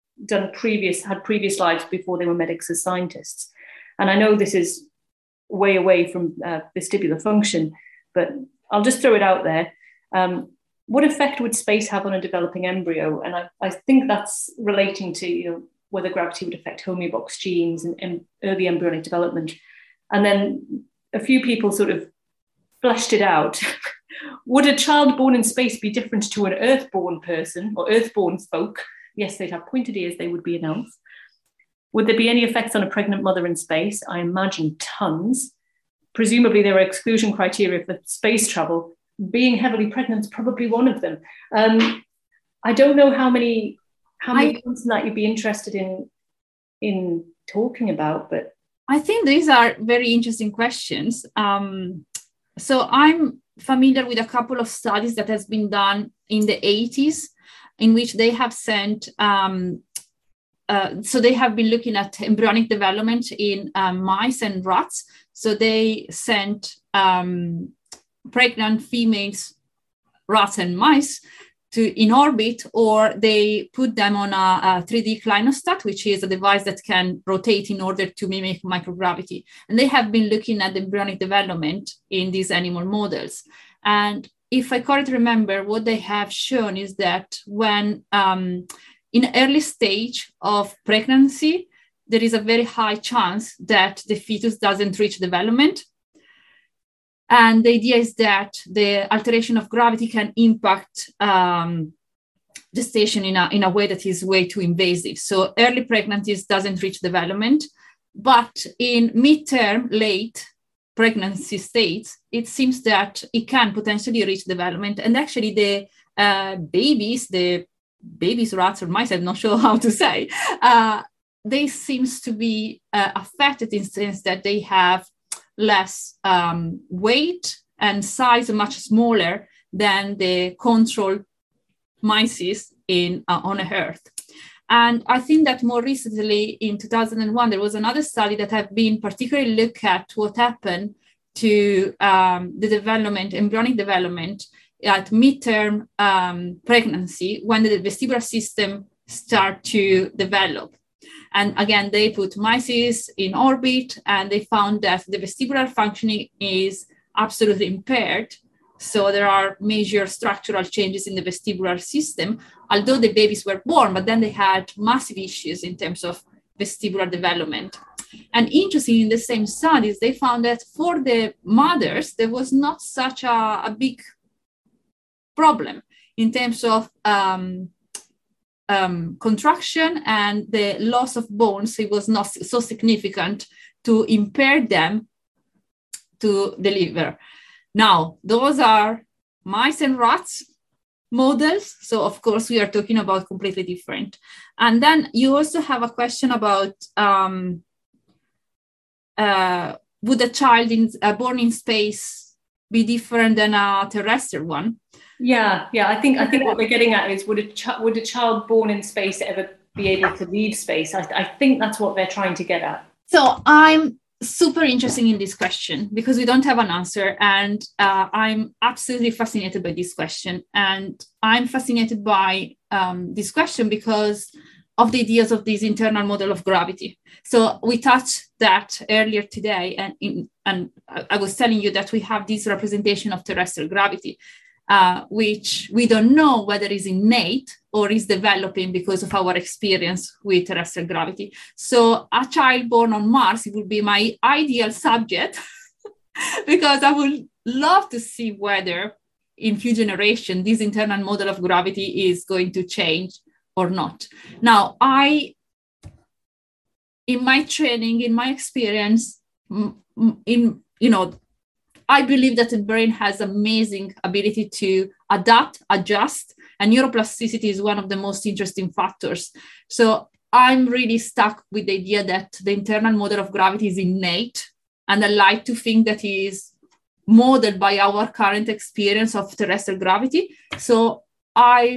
previous lives before they were medics as scientists. And I know this is way away from vestibular function, but I'll just throw it out there. What effect would space have on a developing embryo? And I think that's relating to whether gravity would affect homeobox genes and early embryonic development. And then a few people sort of fleshed it out. Would a child born in space be different to an Earth-born person or Earth-born folk? Yes, they'd have pointed ears, they would be an elf. Would there be any effects on a pregnant mother in space? I imagine tons. Presumably there are exclusion criteria for space travel. Being heavily pregnant is probably one of them. I don't know how many points that you'd be interested in talking about, but I think these are very interesting questions. So I'm familiar with a couple of studies that has been done in the 80s in which they have sent, so they have been looking at embryonic development in mice and rats. So they sent pregnant females, rats and mice in orbit, or they put them on a 3D clinostat, which is a device that can rotate in order to mimic microgravity. And they have been looking at the embryonic development in these animal models. And if I correctly remember, what they have shown is that when in early stage of pregnancy, there is a very high chance that the fetus doesn't reach development. And the idea is that the alteration of gravity can impact gestation in a way that is way too invasive. So early pregnancies doesn't reach development, but in midterm, late pregnancy states, it seems that it can potentially reach development. And actually the babies, rats or mice, I'm not sure how to say, they seems to be affected in the sense that they have less weight and size, much smaller than the control mice on Earth. And I think that more recently in 2001, there was another study that have been particularly look at what happened to the embryonic development at midterm pregnancy when the vestibular system start to develop. And again, they put mice in orbit and they found that the vestibular functioning is absolutely impaired. So there are major structural changes in the vestibular system, although the babies were born, but then they had massive issues in terms of vestibular development. And interesting, in the same studies, they found that for the mothers, there was not such a big problem in terms of contraction, and the loss of bones, it was not so significant to impair them to deliver. Now, those are mice and rats models. So of course, we are talking about completely different. And then you also have a question about would a child born in space be different than a terrestrial one? Yeah. I think what we're getting at is would a child born in space ever be able to leave space? I think that's what they're trying to get at. So I'm super interested in this question because we don't have an answer, and I'm absolutely fascinated by this question. And I'm fascinated by this question because of the ideas of this internal model of gravity. So we touched that earlier today, and I was telling you that we have this representation of terrestrial gravity, which we don't know whether is innate or is developing because of our experience with terrestrial gravity. So a child born on Mars, it would be my ideal subject because I would love to see whether in few generations, this internal model of gravity is going to change or not. Now, in my training, in my experience, I believe that the brain has amazing ability to adapt, adjust, and neuroplasticity is one of the most interesting factors. So I'm really stuck with the idea that the internal model of gravity is innate, and I like to think that it is modeled by our current experience of terrestrial gravity. So I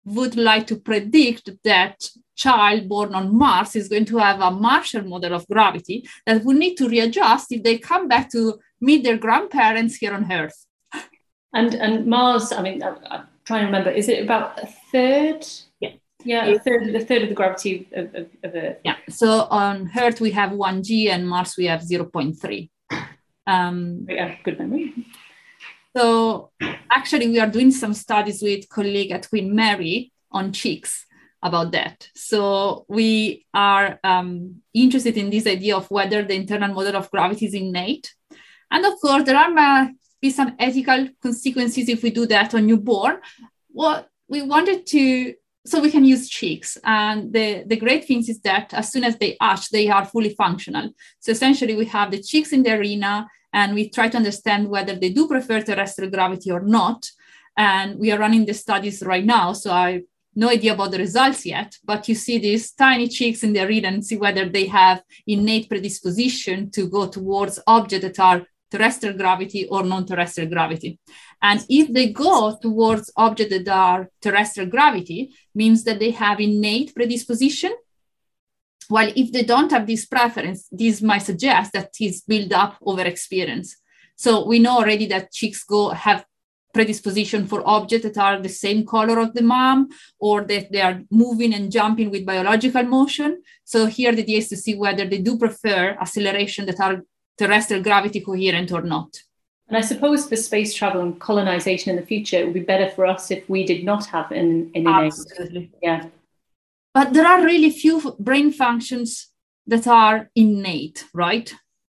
would like to predict that child born on Mars is going to have a Martian model of gravity that will need to readjust if they come back to meet their grandparents here on Earth. And Mars, I mean, I'm trying to remember, is it about a third? Yeah, a third of the gravity of Earth. Yeah, so on Earth we have 1G and Mars we have 0.3. Yeah, good memory. So actually we are doing some studies with colleague at Queen Mary on chicks about that. So we are interested in this idea of whether the internal model of gravity is innate. And of course, there are be some ethical consequences if we do that on newborn. What we wanted to, so we can use chicks. And the great thing is that as soon as they hatch, they are fully functional. So essentially we have the chicks in the arena and we try to understand whether they do prefer terrestrial gravity or not. And we are running the studies right now. So I have no idea about the results yet, but you see these tiny chicks in the arena and see whether they have innate predisposition to go towards objects that are terrestrial gravity or non-terrestrial gravity. And if they go towards objects that are terrestrial gravity, means that they have innate predisposition. While if they don't have this preference, this might suggest that it's built up over experience. So we know already that chicks have predisposition for objects that are the same color of the mom, or that they are moving and jumping with biological motion. So here the idea is to see whether they do prefer acceleration that are terrestrial gravity coherent or not. And I suppose for space travel and colonization in the future, it would be better for us if we did not have an innate. Absolutely. Yeah. But there are really few brain functions that are innate, right?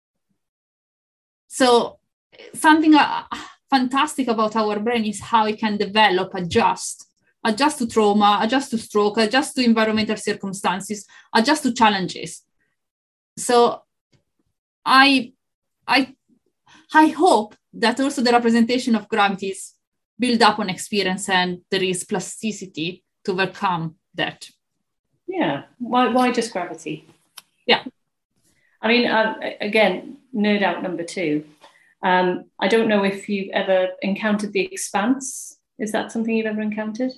So something fantastic about our brain is how it can develop, adjust to trauma, adjust to stroke, adjust to environmental circumstances, adjust to challenges. So I hope that also the representation of gravity is built up on experience and there is plasticity to overcome that. Yeah. Why just gravity? Yeah. I mean, again, nerd out number 2. I don't know if you've ever encountered The Expanse. Is that something you've ever encountered?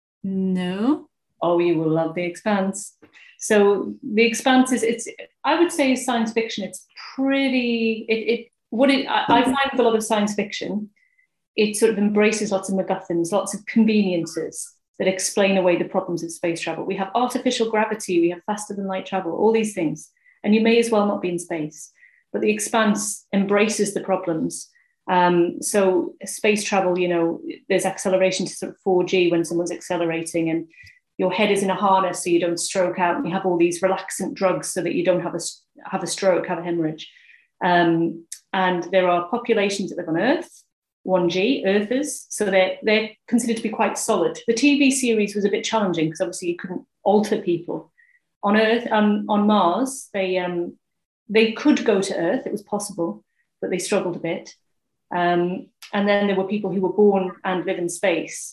No. Oh, you will love The Expanse. So The Expanse is, I would say science fiction. It's pretty, I find with a lot of science fiction, it sort of embraces lots of MacGuffins, lots of conveniences that explain away the problems of space travel. We have artificial gravity, we have faster than light travel, all these things. And you may as well not be in space. But The Expanse embraces the problems. So space travel, there's acceleration to sort of 4G when someone's accelerating and your head is in a harness so you don't stroke out. And you have all these relaxant drugs so that you don't have a stroke, have a hemorrhage. And there are populations that live on Earth, 1G, Earthers. So they're considered to be quite solid. The TV series was a bit challenging because obviously you couldn't alter people. On Earth, on Mars, they could go to Earth, it was possible, but they struggled a bit. And then there were people who were born and live in space,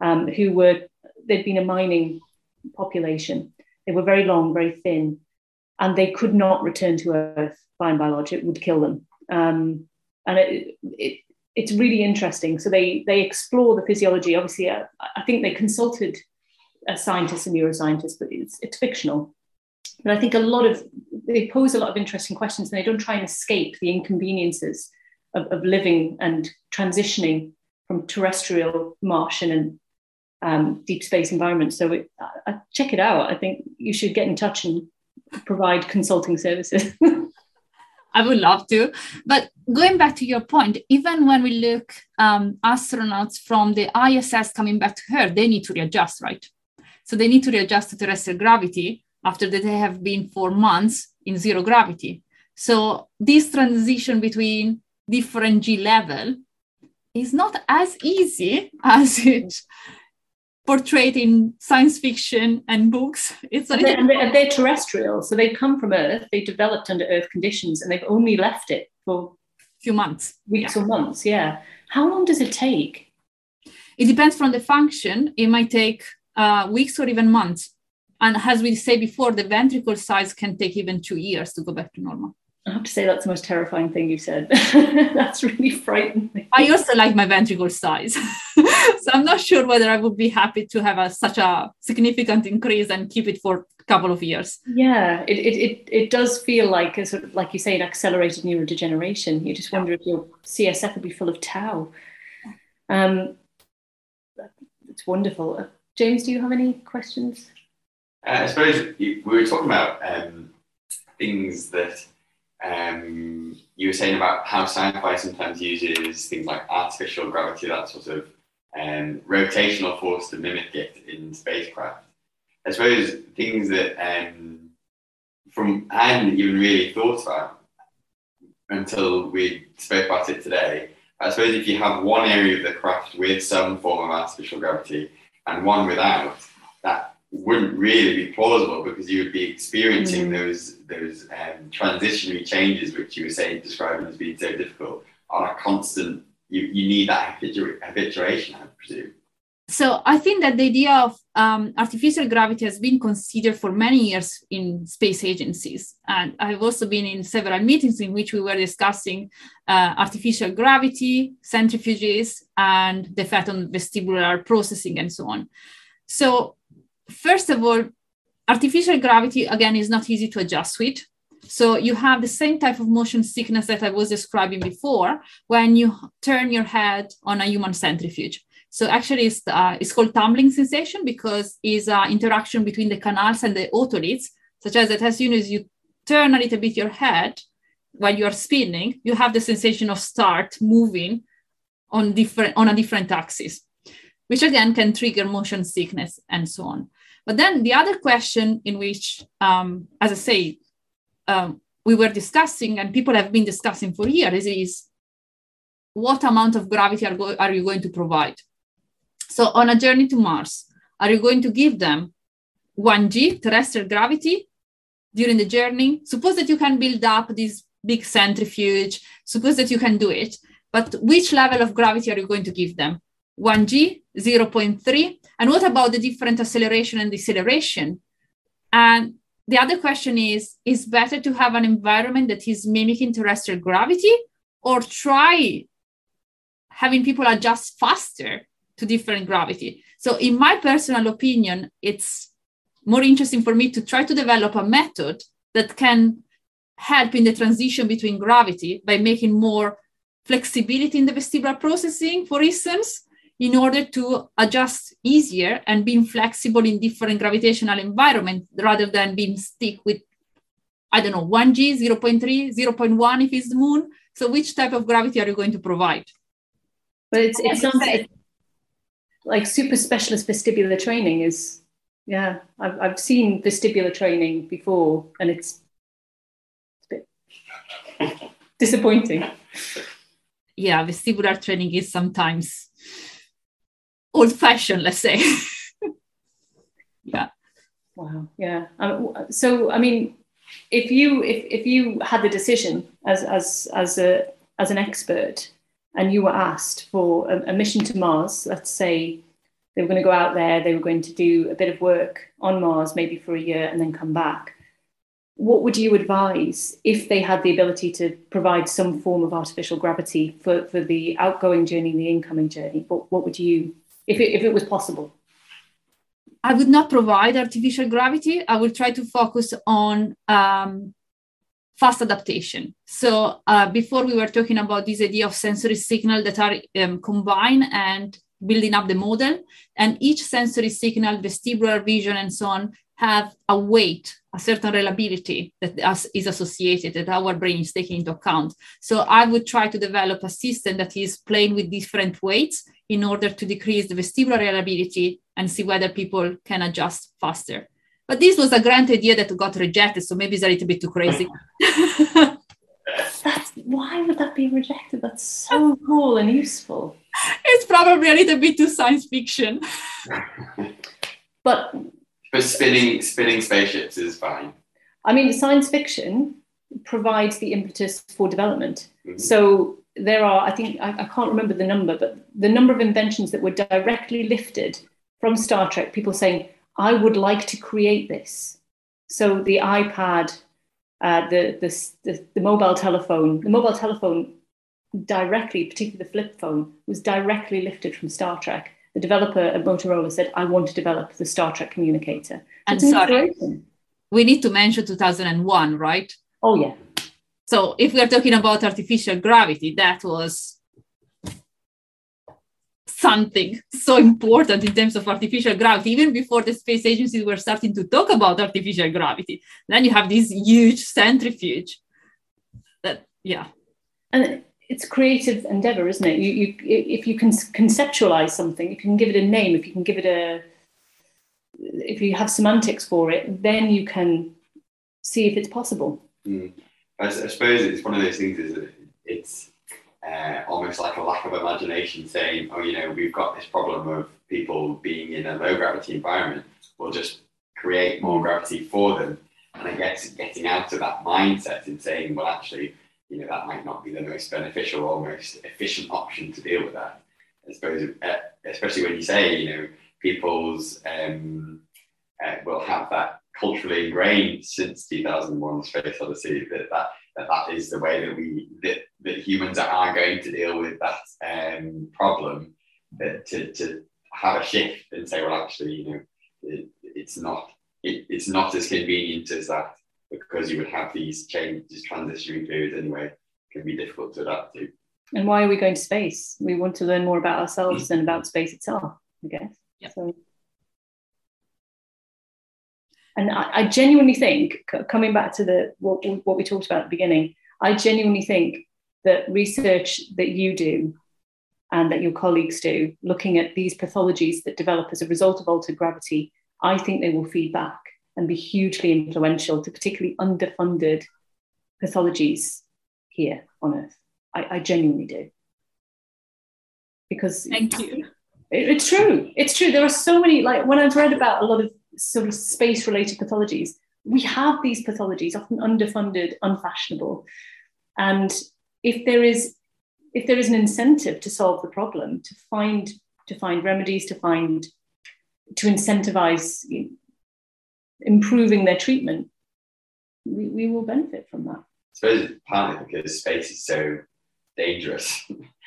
they'd been a mining population. They were very long, very thin, and they could not return to Earth by and large, it would kill them. And it's really interesting. So they explore the physiology. Obviously, I think they consulted scientists and neuroscientists, but it's fictional. But I think they pose a lot of interesting questions and they don't try and escape the inconveniences of living and transitioning from terrestrial, Martian and deep space environments. So check it out. I think you should get in touch and provide consulting services. I would love to. But going back to your point, even when we look astronauts from the ISS coming back to Earth, they need to readjust, right? So they need to readjust to terrestrial gravity after they have been for months in zero gravity. So this transition between different G level is not as easy as it portrayed in science fiction and books. They're terrestrial, so they come from Earth, they developed under Earth conditions, and they've only left it for a few months. Weeks or months, yeah. How long does it take? It depends from the function. It might take weeks or even months. And as we say before, the ventricle size can take even 2 years to go back to normal. I have to say that's the most terrifying thing you said. That's really frightening. I also like my ventricle size. So I'm not sure whether I would be happy to have such a significant increase and keep it for a couple of years. Yeah, it does feel like a sort of, like you say, an accelerated neurodegeneration. You just wonder if your CSF would be full of tau. It's wonderful. James, do you have any questions? I suppose we were talking about things that you were saying about how sci-fi sometimes uses things like artificial gravity, that sort of rotational force to mimic it in spacecraft. I suppose things that I hadn't even really thought about until we spoke about it today. I suppose if you have one area of the craft with some form of artificial gravity and one without, that wouldn't really be plausible, because you would be experiencing those transitionary changes, which you were saying, describing as being so difficult, on a constant. You need that habituation, I presume. So I think that the idea of artificial gravity has been considered for many years in space agencies. And I've also been in several meetings in which we were discussing artificial gravity, centrifuges, and the effect on vestibular processing and so on. So first of all, artificial gravity, again, is not easy to adjust with. So you have the same type of motion sickness that I was describing before when you turn your head on a human centrifuge. So actually it's called tumbling sensation, because it's an interaction between the canals and the otoliths, such as that as soon as you turn a little bit your head while you are spinning, you have the sensation of start moving on a different axis, which again can trigger motion sickness and so on. But then the other question in which, as I say, we were discussing and people have been discussing for years is what amount of gravity are you going to provide? So on a journey to Mars, are you going to give them 1G terrestrial gravity during the journey? Suppose that you can build up this big centrifuge, suppose that you can do it, but which level of gravity are you going to give them? 1G, 0.3, and what about the different acceleration and deceleration? And the other question is better to have an environment that is mimicking terrestrial gravity, or try having people adjust faster to different gravity? So in my personal opinion, it's more interesting for me to try to develop a method that can help in the transition between gravity by making more flexibility in the vestibular processing, for instance, in order to adjust easier and being flexible in different gravitational environments rather than being stuck with, 1G, 0.3, 0.1 if it's the moon. So which type of gravity are you going to provide? But it sounds like super specialist vestibular training is, I've seen vestibular training before, and it's a bit disappointing. Yeah, vestibular training is sometimes old-fashioned, let's say. Yeah. Wow. Yeah. So, I mean, if you had the decision as an expert, and you were asked for a mission to Mars, let's say they were going to go out there, they were going to do a bit of work on Mars, maybe for a year, and then come back, what would you advise if they had the ability to provide some form of artificial gravity for the outgoing journey and the incoming journey? What would you, if it was possible? I would not provide artificial gravity. I would try to focus on fast adaptation. So before we were talking about this idea of sensory signal that are combined and building up the model, and each sensory signal, vestibular, vision, and so on, have a weight, a certain reliability that is associated, that our brain is taking into account. So I would try to develop a system that is playing with different weights in order to decrease the vestibular reliability and see whether people can adjust faster. But this was a grand idea that got rejected, so maybe it's a little bit too crazy. Why would that be rejected? That's so cool and useful. It's probably a little bit too science fiction. But spinning spaceships is fine. I mean, science fiction provides the impetus for development. Mm-hmm. So there are, I think, I can't remember the number, but the number of inventions that were directly lifted from Star Trek, people saying, I would like to create this. So the iPad, the mobile telephone directly, particularly the flip phone, was directly lifted from Star Trek. The developer at Motorola said, I want to develop the Star Trek communicator. And sorry, we need to mention 2001, right? Oh, yeah. So if we are talking about artificial gravity, that was something so important in terms of artificial gravity, even before the space agencies were starting to talk about artificial gravity. Then you have this huge centrifuge. And it's creative endeavor, isn't it? You if you can conceptualize something, if you can give it a name, if you have semantics for it, then you can see if it's possible. I suppose it's one of those things, is that it's almost like a lack of imagination, saying, oh, we've got this problem of people being in a low gravity environment, we'll just create more gravity for them. And I guess getting out of that mindset and saying, well, actually, that might not be the most beneficial or most efficient option to deal with that. I suppose, especially when you say, people's will have that culturally ingrained since 2001: Space Odyssey, that is the way that humans are going to deal with that problem. That to have a shift and say, well, actually, it's not as convenient as that, because you would have these transitionary periods anyway, can be difficult to adapt to. And why are we going to space? We want to learn more about ourselves than about space itself, I guess. Yep. So, and I genuinely think, coming back to what we talked about at the beginning, I genuinely think that research that you do and that your colleagues do, looking at these pathologies that develop as a result of altered gravity, I think they will feed back and be hugely influential to particularly underfunded pathologies here on Earth. I genuinely do. Because thank you. It's true. It's true. There are so many, like when I've read about a lot of sort of space-related pathologies, we have these pathologies, often underfunded, unfashionable. And if there is an incentive to solve the problem, to find remedies, to incentivize improving their treatment, we will benefit from that. I suppose it's partly because space is so dangerous.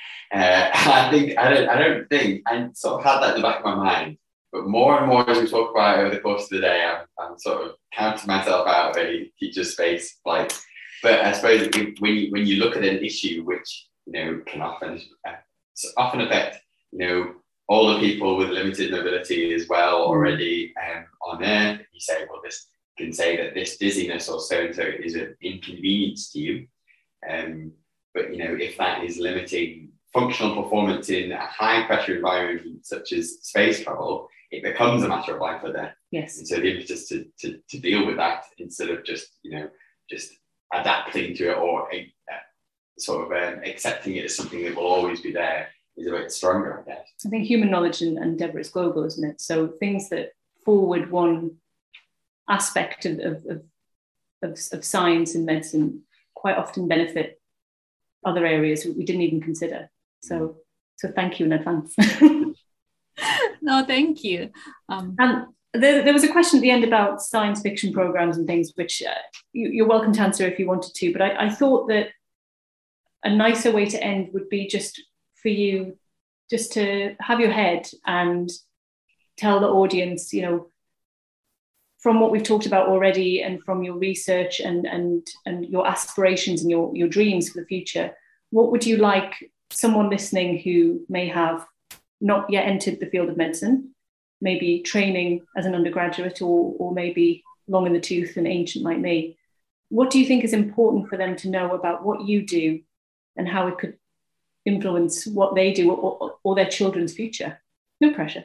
I don't think, I sort of had that in the back of my mind, but more and more as we talk about it over the course of the day, I'm sort of counting myself out of any future space flight. But I suppose when you look at an issue which can often affect older people with limited mobility as well already on Earth, you say, well, this can say that this dizziness or so and so is an inconvenience to you. But if that is limiting functional performance in a high pressure environment such as space travel, it becomes a matter of life or death. Yes. And so the impetus to deal with that, instead of just adapting to it or accepting it as something that will always be there, is a bit stronger, I guess. I think human knowledge and endeavour is global, isn't it? So things that forward one aspect of science and medicine quite often benefit other areas we didn't even consider. So thank you in advance. No, thank you. And there was a question at the end about science fiction programs and things, which you're welcome to answer if you wanted to, but I thought that a nicer way to end would be just for you just to have your head and tell the audience, from what we've talked about already and from your research and your aspirations and your dreams for the future, what would you like someone listening who may have not yet entered the field of medicine, maybe training as an undergraduate or maybe long in the tooth and ancient like me, what do you think is important for them to know about what you do and how it could influence what they do or their children's future? No pressure.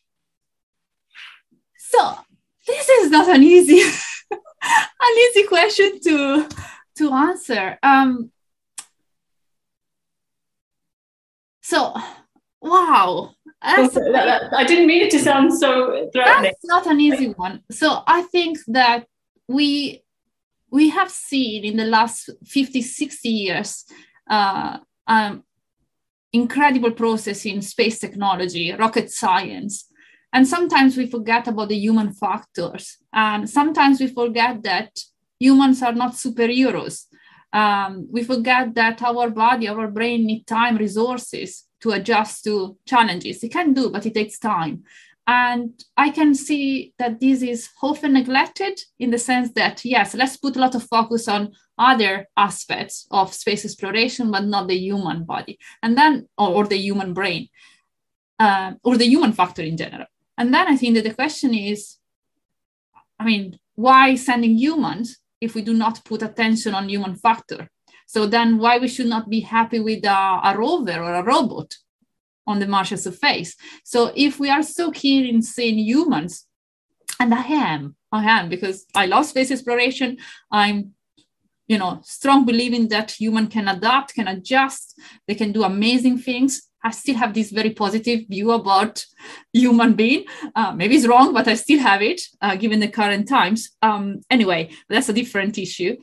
So this is not an easy question to answer. So, wow. I didn't mean it to sound so threatening. That's not an easy one. So I think that we have seen in the last 50, 60 years incredible process in space technology, rocket science. And sometimes we forget about the human factors. And sometimes we forget that humans are not superheroes. We forget that our body, our brain need time, resources to adjust to challenges. It can do, but it takes time. And I can see that this is often neglected in the sense that, yes, let's put a lot of focus on other aspects of space exploration, but not the human body, and then, or the human brain, or the human factor in general. And then I think that the question is, I mean, why sending humans if we do not put attention on human factor? So then why we should not be happy with a rover or a robot on the Martian surface? So if we are so keen in seeing humans, and I am, because I love space exploration, I'm, strong believing that human can adapt, can adjust, they can do amazing things. I still have this very positive view about human being. Maybe it's wrong, but I still have it, given the current times. Anyway, that's a different issue.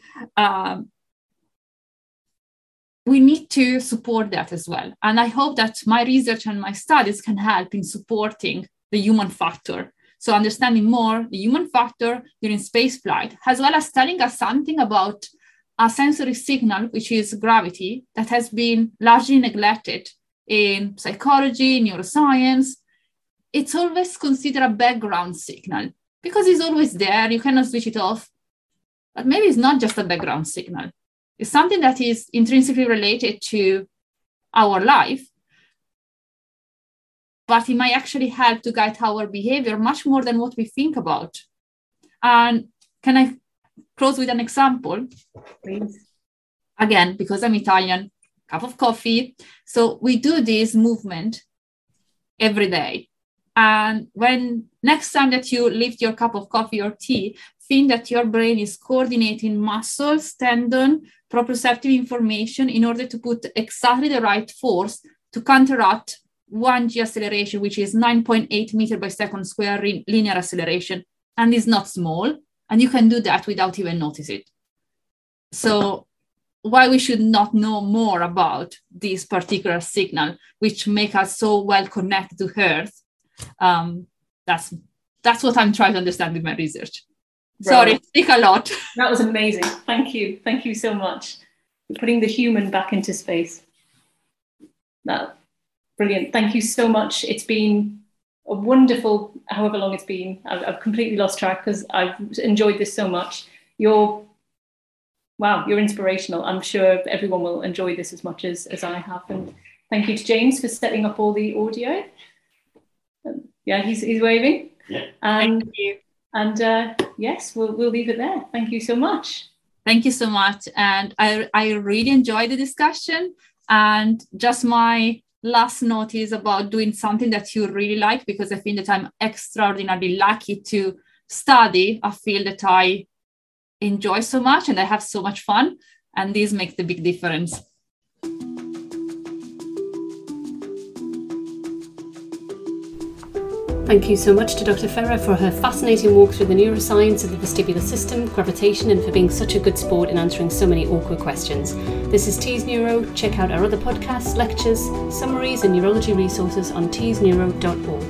We need to support that as well. And I hope that my research and my studies can help in supporting the human factor. So understanding more the human factor during spaceflight, as well as telling us something about a sensory signal, which is gravity, that has been largely neglected in psychology, neuroscience. It's always considered a background signal because it's always there. You cannot switch it off. But maybe it's not just a background signal. It's something that is intrinsically related to our life, but it might actually help to guide our behavior much more than what we think about. And can I close with an example? Please. Again, because I'm Italian, cup of coffee. So we do this movement every day. And when next time that you lift your cup of coffee or tea, think that your brain is coordinating muscles, tendon, proprioceptive information in order to put exactly the right force to counteract 1g acceleration, which is 9.8 meters per second square linear acceleration. And it's not small. And you can do that without even notice it. So why we should not know more about this particular signal, which make us so well connected to Earth. That's what I'm trying to understand with my research. Sorry, I speak a lot. That was amazing. Thank you. Thank you so much for putting the human back into space. That, brilliant. Thank you so much. It's been a wonderful, however long it's been. I've completely lost track because I've enjoyed this so much. You're inspirational. I'm sure everyone will enjoy this as much as I have. And thank you to James for setting up all the audio. Yeah, he's waving. Yeah. Thank you. And yes, we'll leave it there. Thank you so much. Thank you so much. And I really enjoyed the discussion. And just my last note is about doing something that you really like, because I think that I'm extraordinarily lucky to study a field that I enjoy so much and I have so much fun. And this makes the big difference. Thank you so much to Dr. Ferrer for her fascinating walk through the neuroscience of the vestibular system, gravitation, and for being such a good sport in answering so many awkward questions. This is Tees Neuro. Check out our other podcasts, lectures, summaries, and neurology resources on teesneuro.org.